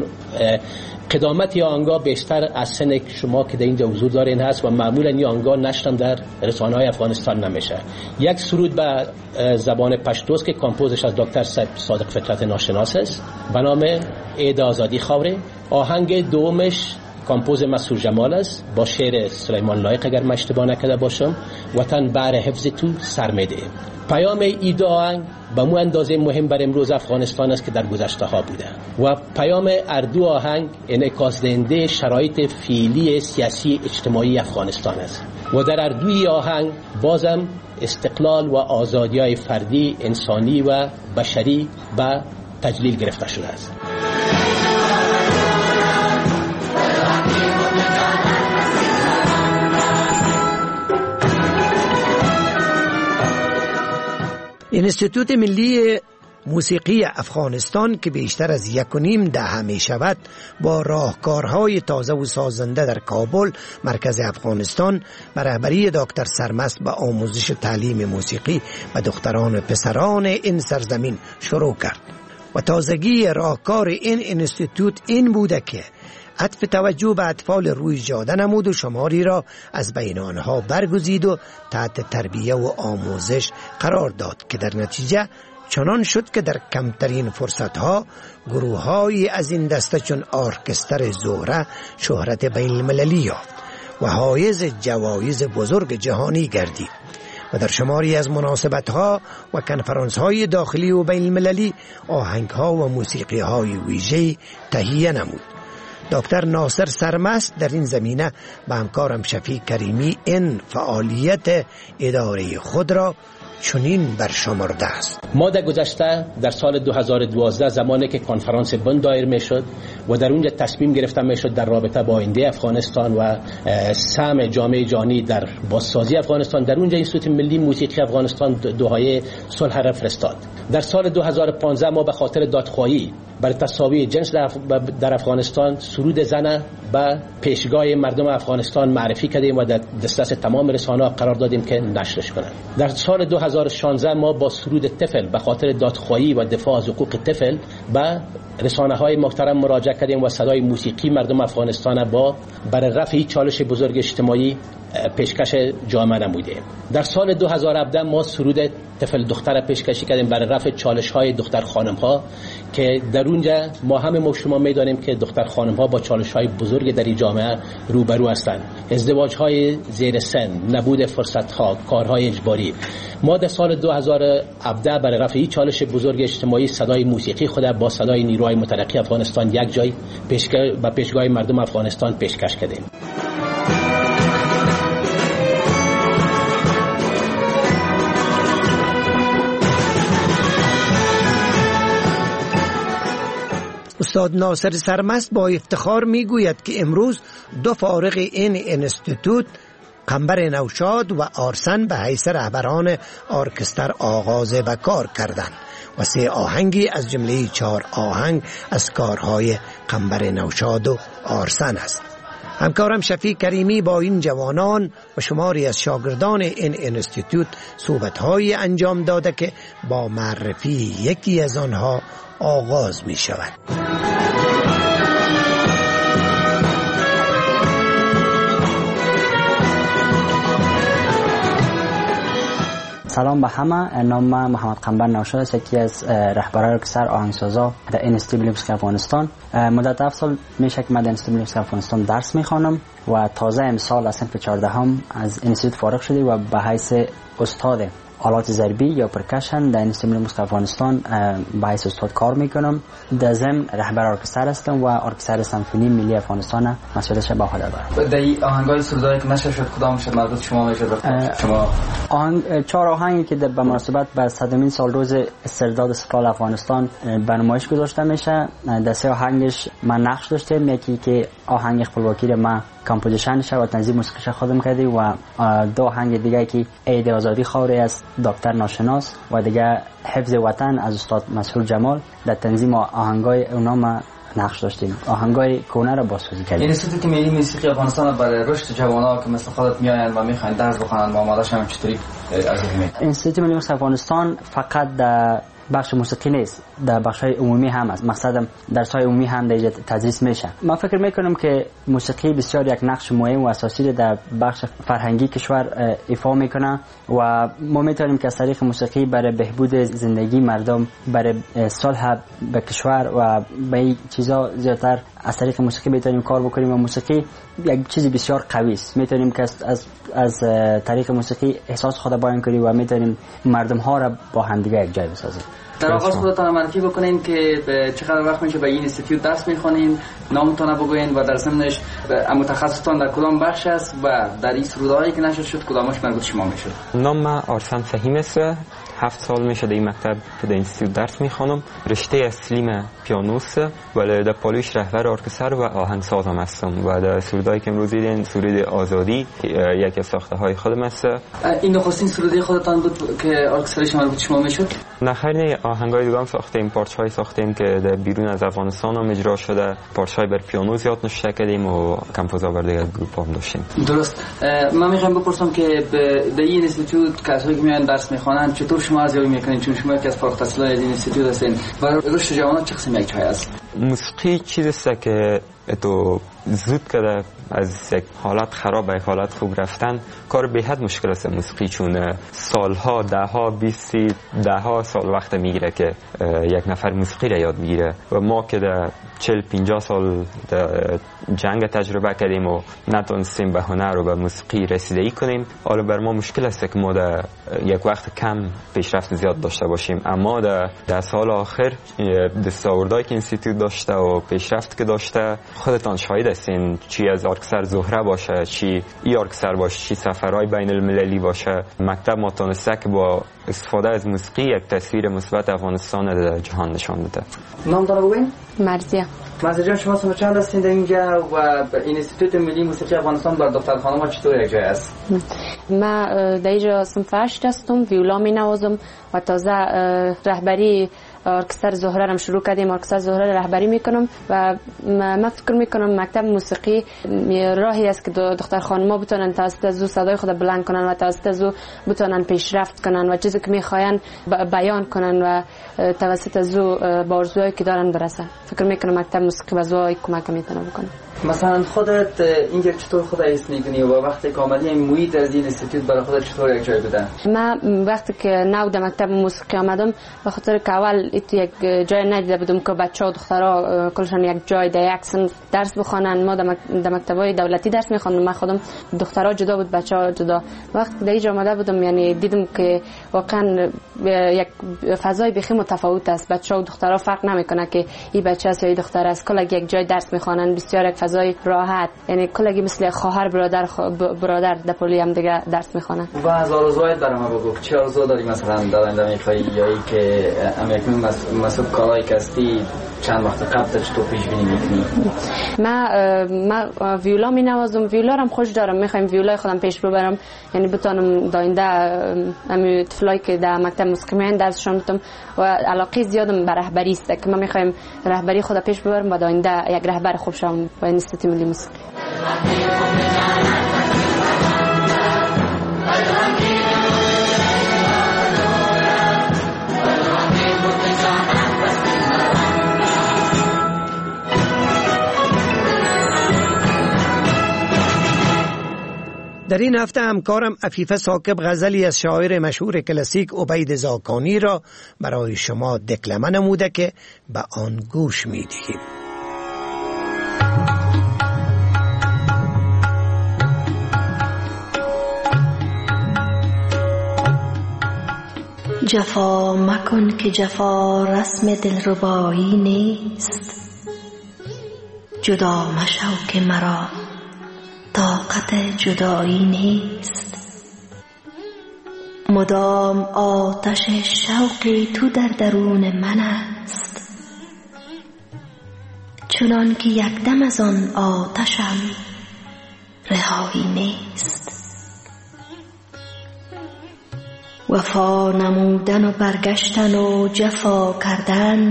قدامت این آهنگ بیشتر از سن شما که در اینجا حضور دارین هست و معمولا این آهنگ نشرم در رسانه‌های افغانستان نمیشه. یک سرود به زبان پشتو است که کامپوزش از دکتر صادق فطرت ناشناس است به نام عید آزادی خاوره. آهنگ دومش کامپوز مسعود جمال است با شعر سلیمان لایق اگر من اشتباه نکرده باشم، وطن بر حفظ تو سر میده. پیام این دو آهنگ به مو اندازه مهم بر امروز افغانستان است که در گذشته ها بوده و پیام اردو آهنگ انعکاس دهنده شرایط فعلی سیاسی اجتماعی افغانستان است و در اردوی آهنگ بازم استقلال و آزادی‌های فردی، انسانی و بشری به تجلیل گرفته شده است. انستیتوت ملی موسیقی افغانستان که بیشتر از یک و نیم دهه می شود با راهکارهای تازه و سازنده در کابل مرکز افغانستان به رهبری دکتر سرمست به آموزش تعلیم موسیقی و دختران و پسران این سرزمین شروع کرد و تازگی راهکار این انستیتوت این بوده که عطف توجه به اطفال روی جاده نمود و شماری را از بین آنها برگزید و تحت تربیه و آموزش قرار داد که در نتیجه چنان شد که در کمترین فرصتها گروه‌هایی از این دسته چون ارکستر زهره شهرت بین المللی یافت و حایز جوایز بزرگ جهانی گردید و در شماری از مناسبت‌ها و کنفرانس‌های داخلی و بین المللی آهنگ‌ها و موسیقی‌های ویژه‌ای تهیه نمود. دکتر ناصر سرمست در این زمینه به همکارم شفیق کریمی این فعالیت اداره خود را چنین برشمرده است. ما در گذشته در سال دو هزار و دوازده زمانی که کنفرانس بن دایر میشد و در اونجا تصمیم گرفته میشد در رابطه با آینده افغانستان و سهم جامعه جهانی در بازسازی افغانستان، در اونجا انستیتوت ملی موسیقی افغانستان دوحه صلح را فرستاد. در سال دو هزار و پانزده ما به خاطر دادخواهی بر تساوی جنس در افغانستان سرود زن به پیشگاه مردم افغانستان معرفی کردیم و در دسترس تمام رسانه‌ها قرار دادیم که نشرش کنند. در سال دو هزار و شانزده ما با سرود طفل به خاطر دادخواهی و دفاع از حقوق طفل به رسانه‌های محترم مراجعه کردیم و صدای موسیقی مردم افغانستان با برای رفع چالش بزرگ اجتماعی پیشکش جامعه نمودیم. در سال دو هزار و هفده ما سرود طفل دختر پیشکشی کردیم برای رفع چالش‌های دختر خانم‌ها که در اونجا ما همه ما شما می‌دانیم که دختر خانم‌ها با چالش‌های بزرگ در این جامعه روبرو هستند. ازدواج‌های زیر سن، نبود فرصت‌ها، کارهای اجباری. ما در سال دو هزار و هفده برای رفع این چالش بزرگ اجتماعی صدای موسیقی خود با صدای نیروهای مترقی افغانستان یک جای پیشکش به پیشگاه مردم افغانستان پیشکش کردیم. استاد ناصر سرمست با افتخار میگوید که امروز دو فارغ این انستیتوت، قنبر نوشاد و آرسن، به حیث رهبران ارکستر آغاز به کار کردند و سه آهنگی از جمله چهار آهنگ از کارهای قنبر نوشاد و آرسن است. همکارم شفیق کریمی با این جوانان و شماری از شاگردان این انستیتوت صحبت‌هایی انجام داده که با معرفی یکی از آنها آغاز می شود. سلام به همه. نام من محمد قنبر نوشاد است، یکی از رهبران ارکستر آهنگسازا در انستیتوت موسیقی افغانستان. مدت هفت سال میشه که من در انستیتوت موسیقی افغانستان درس میخوانم و تازه امسال از صنف چهاردهم از انستیتوت فارغ شده و به حیث استاد آلات ضربی یا پرکشن در انستیتوت موسیقی افغانستان به حیث استاد کار میکنم. در ضمن رهبر ارکستر هستم و ارکستر سمفونی ملی افغانستان مسئولیتش به عهده دارم. در این آهنگای سرودایی که نشر شد کدام شد مربوط شما میشه؟ شما آهنگ چهار آهنگی که به مناسبت به صدمین سال روز استرداد استقلال افغانستان به نمایش گذاشته میشه. در سه آهنگش من نقش داشتم، یکی که آهنگ خپلواکی رو من کمپوزیشنش و تنظیم موسیقیش خودم کردی و دو آهنگ دیگه که عید آزادی خاوری است دکتر ناشناس و دیگه حفظ وطن از استاد مسعود جمال در تنظیم آهنگای اونا ما نقش داشتیم. آهنگای کونه رو بازسازی کردیم. انستیتوت ملی موسیقی افغانستان برای رشد جوانان که مثل خودت میآیند و میخواین درس بخونن و آماده‌اش هم چطوری ارزیابی می‌کنید؟ انستیتوت ملی موسیقی افغانستان فقط در بخش موسیقی نیست، در بخش‌های عمومی هم است. مقصدم درس‌های عمومی هم در تدریس میشه. من فکر میکنم که موسیقی بسیار یک نقش مهم و اساسی در بخش فرهنگی کشور ایفا میکنه و ما میتونیم که از طریق موسیقی برای بهبود زندگی مردم، برای صلح به کشور و به این چیزا زیادتر از طریق موسیقی میتونیم کار بکنیم و موسیقی یک چیزی بسیار قوی است. میتونیم که از از طریق موسیقی احساس خود بیان کنیم و میتونیم مردم ها را با هم دیگه یک جای بسازیم. در آغاز خودتان معرفی بکنین که چقدر وقت میشه به این اینستیتوت درس میخونین، نامتون بگوین و در ضمنش متخصصتان در کدام بخش است و در این سرودهایی که نشر شد کدامش مربوط شما میشه؟ نام من آرسن فهیم است. هفت سال میشه در این مکتب در اینستیتوت درس میخوانم. رشته اصلیم پیانوست ولی در پالوش رهبر ارکستر و آهنگسازم هستم و در سرودهایی که امروز دیدین سرود آزادی یکی از ساخته های خودم است. این نخستین سروده خودتان بود که ارکسترش مربوط شما میشد؟ نه خیر، نه، آهنگای دیگه هم ساختیم، پارچه‌های ساختیم که در بیرون از افغانستان هم اجرا شده، پارچه‌های بر پیانو زیاد نوشته کردیم و کمپوزا دیگه از گروپ هم داشتیم. درست. من میخوام بپرسم که در این اینستیتوت کسایی که میان درس میخوانن چطور شما ارزیابی میکنین؟ چون شما یکی از فارغ التحصیلان از این اینستیتوت هستین و رشد جوانان چه قسم یک جای است؟ موسیقی چیزی است که تو زود کرده از یک حالت خراب به یک حالت خوب رفتن کار به حد مشکل است موسیقی، چون سالها دهها بیستی دهها سال وقت میگیره که یک نفر موسیقی را یاد بگیره و ما که در چهل پنجاه سال در جنگ تجربه کردیم و نتونستیم به هنر و به موسیقی رسیدگی کنیم. حالا بر ما مشکل است که ما در یک وقت کم پیشرفت زیاد داشته باشیم، اما در در سال آخر دستاوردهایی که اینستیتوت داشته و پیشرفت که داشته خودتان شاهد هستین، چی از ارکستر زهره باشه، چی ای ارکستر باشه، چی سفرهای بین المللی باشه. مکتب ما تونسته که با استفاده از موسیقی یک تصویر مثبت افغانستان در جهان نشان بده. نامتون بگوین؟ مرزیه. مرزیه جان، شما سال چند هستین در اینجا و اینستیتوت ملی موسیقی افغانستان بر دختر خانم چطور یک جای است؟ من در اینجا صنف هشت هستم، ویولا می نوازم و تازه رهبری ارکستر زهره رو شروع کردیم. ارکستر زهره رهبری میکنم و من فکر میکنم مکتب موسیقی راهی است که دختر خانم‌ها بتونن توسط از صدای خود بلند کنن و توسط از بتونن پیشرفت کنن و چیزی که میخواین بیان کنن و توسط از با آرزوهایی که دارن برسن. فکر میکنم مکتب موسیقی بازوهای کمک میتونه بکنه. مثلا خودت اینجا چطور خودت حس میکنی و وقتی که آمدی این محیط از این اینستیتوت برای خودت چطور یک جای بوده؟ من وقتی که نو در مکتب موسیقی آمدم به خاطر که اول تو یک جای ندیده بودم که بچه‌ها و دخترها کلشان یک جای در یک صنف درس بخوانن. ما در مکتب‌های دولتی درس می‌خواندم، من خودم دخترها جدا بود بچه‌ها جدا. وقتی که در اینجا آمده بودم یعنی دیدم که واقعا یک فضای بخی متفاوت است. بچه‌ها و دخترها فرق نمی‌کنه که این بچه است یا این دختر است، کلا یک جای درس می‌خوانن. بسیار یک فضای راحت، یعنی کلگی مثل خواهر برادر برادر در پلی هم دیگه درس میخوانن. و از آرزوهایت برام بگو، چه آرزو داری مثلا در آینده میخوای، یا ای که امیکنون مسئول کارهای کستی چند وقت قبل تو پیش بینی میکنی؟ من من ویولا می نوازم، ویولا هم خوش دارم، میخوایم ویولای خودم پیش ببرم، یعنی بتونم داینده امی طفلایی که در مکتب موسیقی میان درسشون بدم و علاقه زیادم به رهبری است که من میخوایم رهبری خودم پیش ببرم و داینده یک رهبر خوب شم با انستیتوت ملی موسیقی. در این هفته همکارم عفیفه ثاقب غزلی از شاعر مشهور کلاسیک عبید زاکانی را برای شما دکلمه نموده که به آن گوش می دهیم. جفا مکن که جفا رسم دلربایی نیست، جدا مشو که مرا طاقت جدایی نیست. مدام آتش شوقی تو در درون من است، چنان که یک دم از آن آتشم رهایی نیست. وفا نمودن و برگشتن و جفا کردن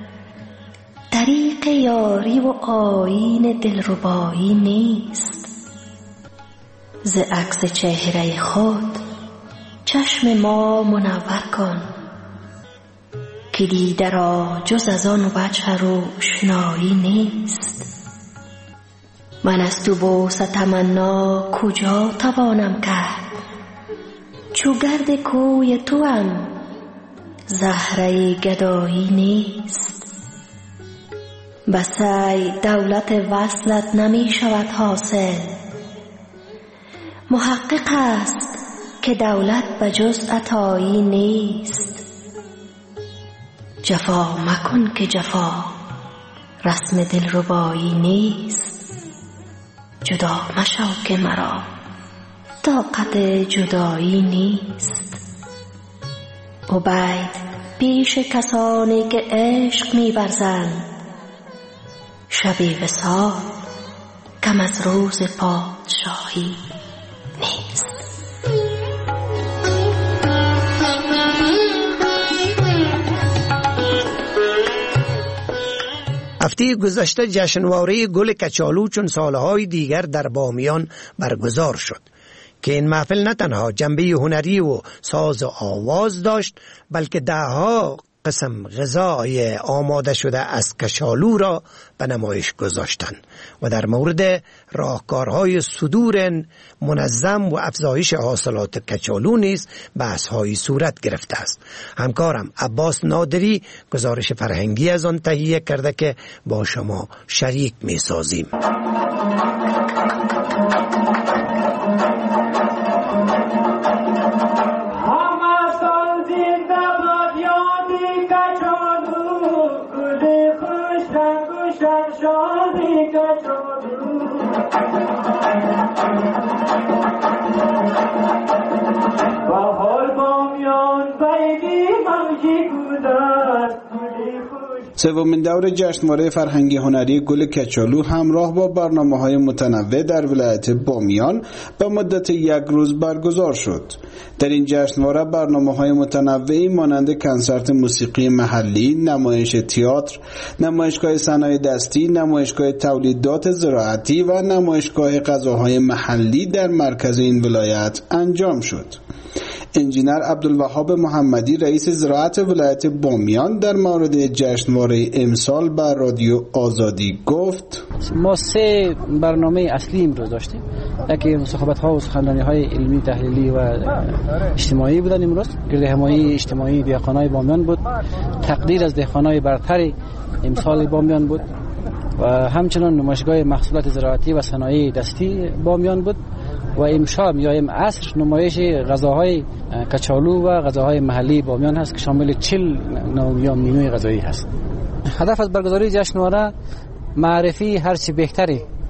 طریق یاری و آیین دلربایی نیست. ز عکس چهره خود چشم ما منور کن که دیده را جز از آن وجه روشنایی نیست. من از تو بوسه تمنا کجا توانم کرد، چو گرد کوی تو هم زهره گدایی نیست. بسی دولت وصلت نمی شود حاصل، محقق است که دولت بجز عطایی نیست. جفا مکن که جفا رسم دلربایی نیست، جدا مشو که مرا طاقت جدایی نیست. عبید پیش کسانی که عشق می‌ورزند، شب وصال کم از روز پادشاهی نیست. هفته گذشته جشنواره گل کچالو چون سالهای دیگر در بامیان برگزار شد که این محفل نه تنها جنبه هنری و ساز و آواز داشت، بلکه دهها قسم غذای آماده شده از کچالو را به نمایش گذاشتند و در مورد راهکارهای صدور منظم و افزایش حاصلات کچالو نیز بحث‌هایی صورت گرفته است. همکارم عباس نادری گزارش فرهنگی از آن تهیه کرده که با شما شریک می‌سازیم. سومین دور جشنواره فرهنگی هنری گل کچالو همراه با برنامه‌های متنوع در ولایت بامیان به مدت یک روز برگزار شد. در این جشنواره برنامه‌های متنوعی مانند کنسرت موسیقی محلی، نمایش تئاتر، نمایشگاه صنایع دستی، نمایشگاه تولیدات زراعتی و نمایشگاه غذاهای محلی در مرکز این ولایت انجام شد. انجینر عبدالوهاب محمدی رئیس زراعت ولایت بامیان در مورد جشنواره امسال بر رادیو آزادی گفت: ما سه برنامه اصلی امروز داشتیم. یکی مصاحبت ها و سخنرانی های علمی تحلیلی و اجتماعی بودن امروز. گرد همایی اجتماعی دهقانای بامیان بود. تقدیر از دهقانای برتر امسال بامیان بود و همچنان نمایشگاه محصولات زراعتی و صنایع دستی بامیان بود و امشب یا ام عصر نمایش غذاهای کچالو و غذاهای محلی بامیان هست که شامل چهل نوع یا مینوی غذایی هست. هدف از برگزاری جشنواره معرفی هرچی بهتری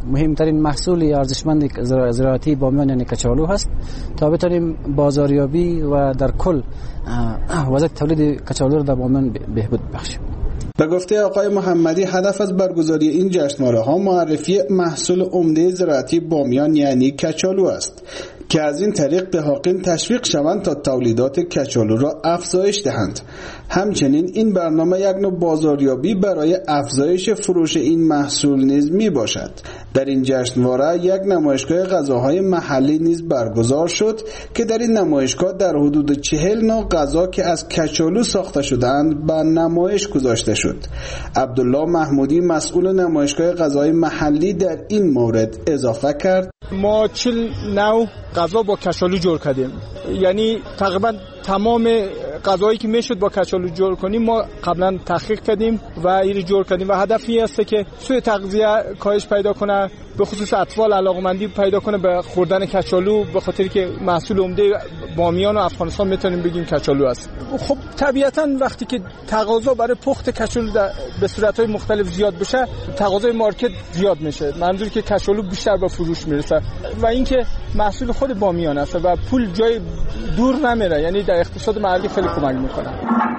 مهمترین محصول ارزشمند زراعتی بامیان یعنی کچالو هست تا بتونیم بازاریابی و در کل وضعیت تولید کچالو را در بامیان بهبود بخشیم. به گفته آقای محمدی هدف از برگزاری این جشنواره ها معرفی محصول عمده زراعتی بامیان یعنی کچالو است که از این طریق دهاقین تشویق شوند تا تولیدات کچالو را افزایش دهند. همچنین این برنامه یک نوع بازاریابی برای افزایش فروش این محصول نیز می باشد. در این جشنواره یک نمایشگاه غذاهای محلی نیز برگزار شد که در این نمایشگاه در حدود چهل نوع غذا که از کچالو ساخته شدند به نمایش گذاشته شد. عبدالله محمودی مسئول نمایشگاه غذاهای محلی در این مورد اضافه کرد: ما چهل نوع غذا با کچالو جور کردیم، یعنی تقریبا تمام غذایی که میشد با کچالو جور کنیم ما قبلا تحقیق کردیم و این جور کردیم و هدفی است که سوی تغذیه کاهش پیدا کنه، به خصوص اطفال علاقمندی پیدا کنه به خوردن کچالو، به خاطر که محصول عمده بامیان و افغانستان میتونیم بگیم کچالو است. خب طبیعتا وقتی که تقاضا برای پخت کچالو به صورت‌های مختلف زیاد بشه، تقاضای مارکت زیاد میشه، منظور که کچالو بیشتر به فروش میرسه و اینکه محصول خود بامیان است و پول جای دور نمیره، یعنی در اقتصاد محلی خیلی کمک میکنه.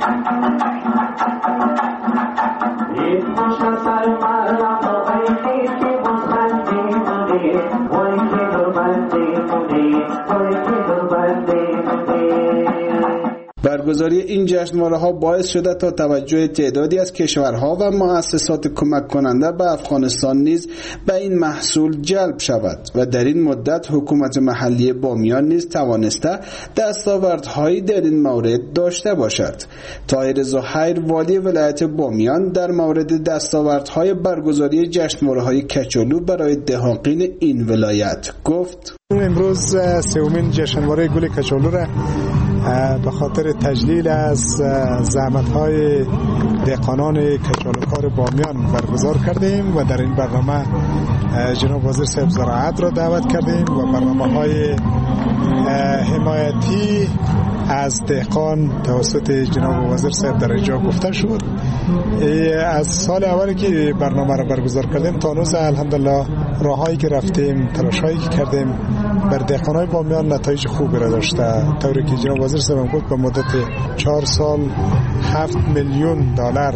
برگزاری این جشنواره ها باعث شده تا توجه تعدادی از کشورها و مؤسسات کمک کننده به افغانستان نیز به این محصول جلب شود و در این مدت حکومت محلی بامیان نیز توانسته دستاوردهایی در این مورد داشته باشد. طاهر زهیر والی ولایت بامیان در مورد دستاوردهای برگزاری جشنواره های کچالو برای دهاقین این ولایت گفت: امروز سومین جشنواره گل کچالو را به خاطر تجلیل از زحمت‌های دهقانان کچالوکار بامیان برگزار کردیم و در این برنامه جناب وزیر صاحب زراعت را دعوت کردیم و برنامه‌های حمایتی از دهقان توسط جناب وزیر صاحب در اینجا گفته شد. از سال اولی که برنامه را برگزار کردیم تا هنوز الحمدلله راهایی که رفتیم، تلاش‌هایی که کردیم بر دهقانای بامیان نتایج خوبی را داشته، طوری که جناب وزیر صاحب گفت به مدت چهار سال هفت میلیون دلار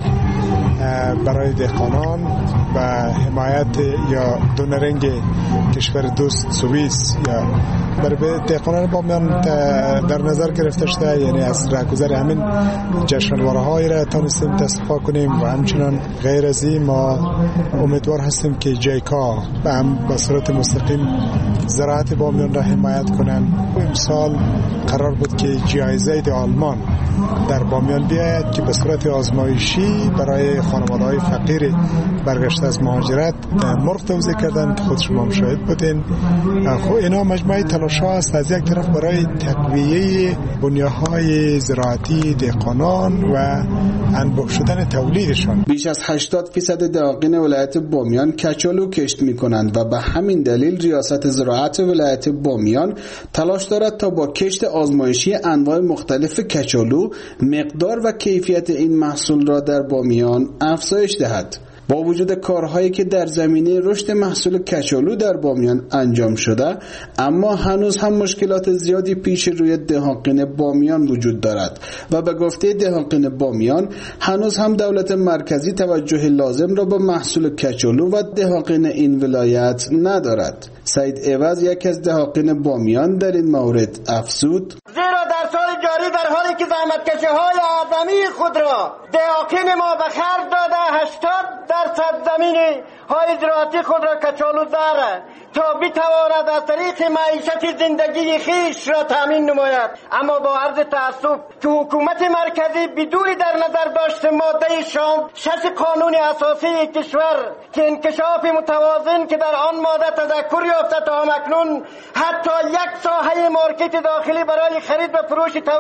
برای دهقانان و حمایت یا دونرنگ کشور دوست سوئیس یا برای دهقانان بامیان در نظر گرفته شده، یعنی از راهگذر همین جشنواره‌های را تونستیم استفاده کنیم و همچنان غیر از این ما امیدوار هستیم که جیکا به هم به صورت مستقیم زراعت بامیان را حمایت کنن. امسال قرار بود که جایزه آلمان در بامیان بیاید که به صورت آزمایشی برای خانواده‌های فقیر برگشته از مهاجرت مرغ توزیع کردن که خود شما مشاهد بودین. خب اینا مجموعه تلاش‌ها است، از یک طرف برای تقویه بنیه‌های زراعتی دهقانان و انبوه شدن تولیدشان. بیش از هشتاد فیصد دهقان ولایت بامیان کچالو کشت می‌کنند و به همین دلیل ریاست زراعت ولایت بامیان تلاش دارد تا با کشت آزمایشی انواع مختلف کچالو مقدار و کیفیت این محصول را در بامیان افزایش دهد. با وجود کارهایی که در زمینه رشد محصول کچالو در بامیان انجام شده، اما هنوز هم مشکلات زیادی پیش روی دهقان بامیان وجود دارد و به گفته دهقان بامیان هنوز هم دولت مرکزی توجه لازم را به محصول کچالو و دهقان این ولایت ندارد. سعید عوض یک از دهقان بامیان در این مورد افزود: زیرا در سال جاری در حالی که زحمتکشی‌های اعظمی خود را دهقان ما به خرج داده هشتاد درصد زمین های زراعتی خود را کچالو داره تا بتواند از طریق معیشت زندگی خیش را تامین نماید، اما با عرض تأسف که حکومت مرکزی بدون در نظر داشته ماده شش قانون اساسی کشور که انکشاف متوازن که در آن ماده تذکر یافته تا اکنون حتی یک ساحه مارکت داخلی برای خرید و فروش تولیدات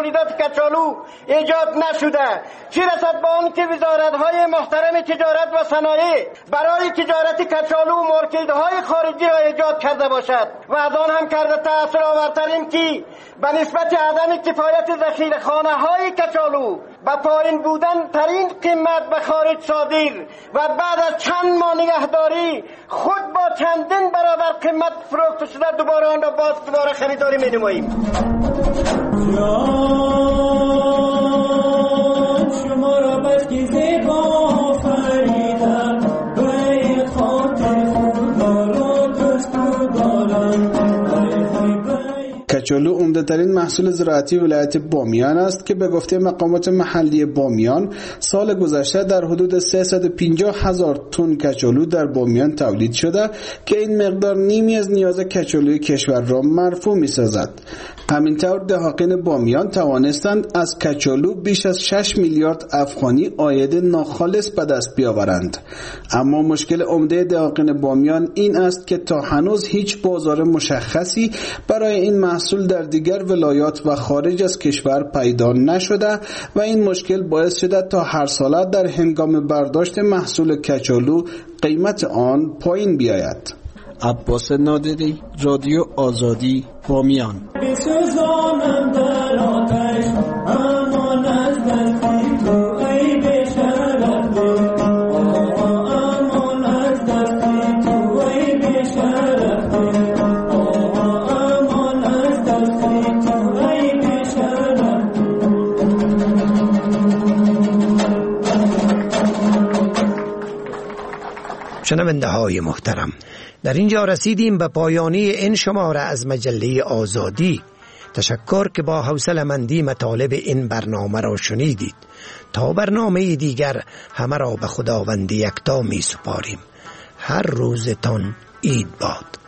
کچالو ایجاد نشده، چی رسد با آن که وزارت‌های محترم تجارت و صنایع برای تجارت کچالو مارکت‌های خارجی را ایجاد کرده باشد و از آن هم کرده تأثیر آورترین که به نسبت عدم کفایت ذخیره‌خانه‌های کچالو و پایین بودن ترین قیمت به خارج صادر و بعد از چند ماه نگهداری خود با چندین برابر قیمت فروخته شده دوباره آن را باز دوباره خریداری می‌نماییم. شما را بس که زیبا فریدم به خاطر خدا را دوست دارم. کچالو عمده‌ترین محصول زراعتی ولایت بامیان است که به گفته مقامات محلی بامیان سال گذشته در حدود سیصد و پنجاه هزار تن کچالو در بامیان تولید شده که این مقدار نیمی از نیاز کچالوی کشور را مرفوع می‌سازد. همینطور دهقان بامیان توانستند از کچالو بیش از شش میلیارد افغانی عاید ناخالص به دست بیاورند. اما مشکل عمده دهقان بامیان این است که تا هنوز هیچ بازار مشخصی برای این محصول در دیگر ولایات و خارج از کشور پیدا نشده و این مشکل باعث شده تا هر ساله در هنگام برداشت محصول کچالو قیمت آن پایین بیاید. عباس نادری، رادیو آزادی، بامیان. شنونده های محترم، در اینجا رسیدیم به پایانی این شماره از مجله آزادی. تشکر که با حوصله‌مندی مطالب این برنامه را شنیدید. تا برنامه دیگر همه را به خداوند یکتا می سپاریم. هر روزتان عید باد.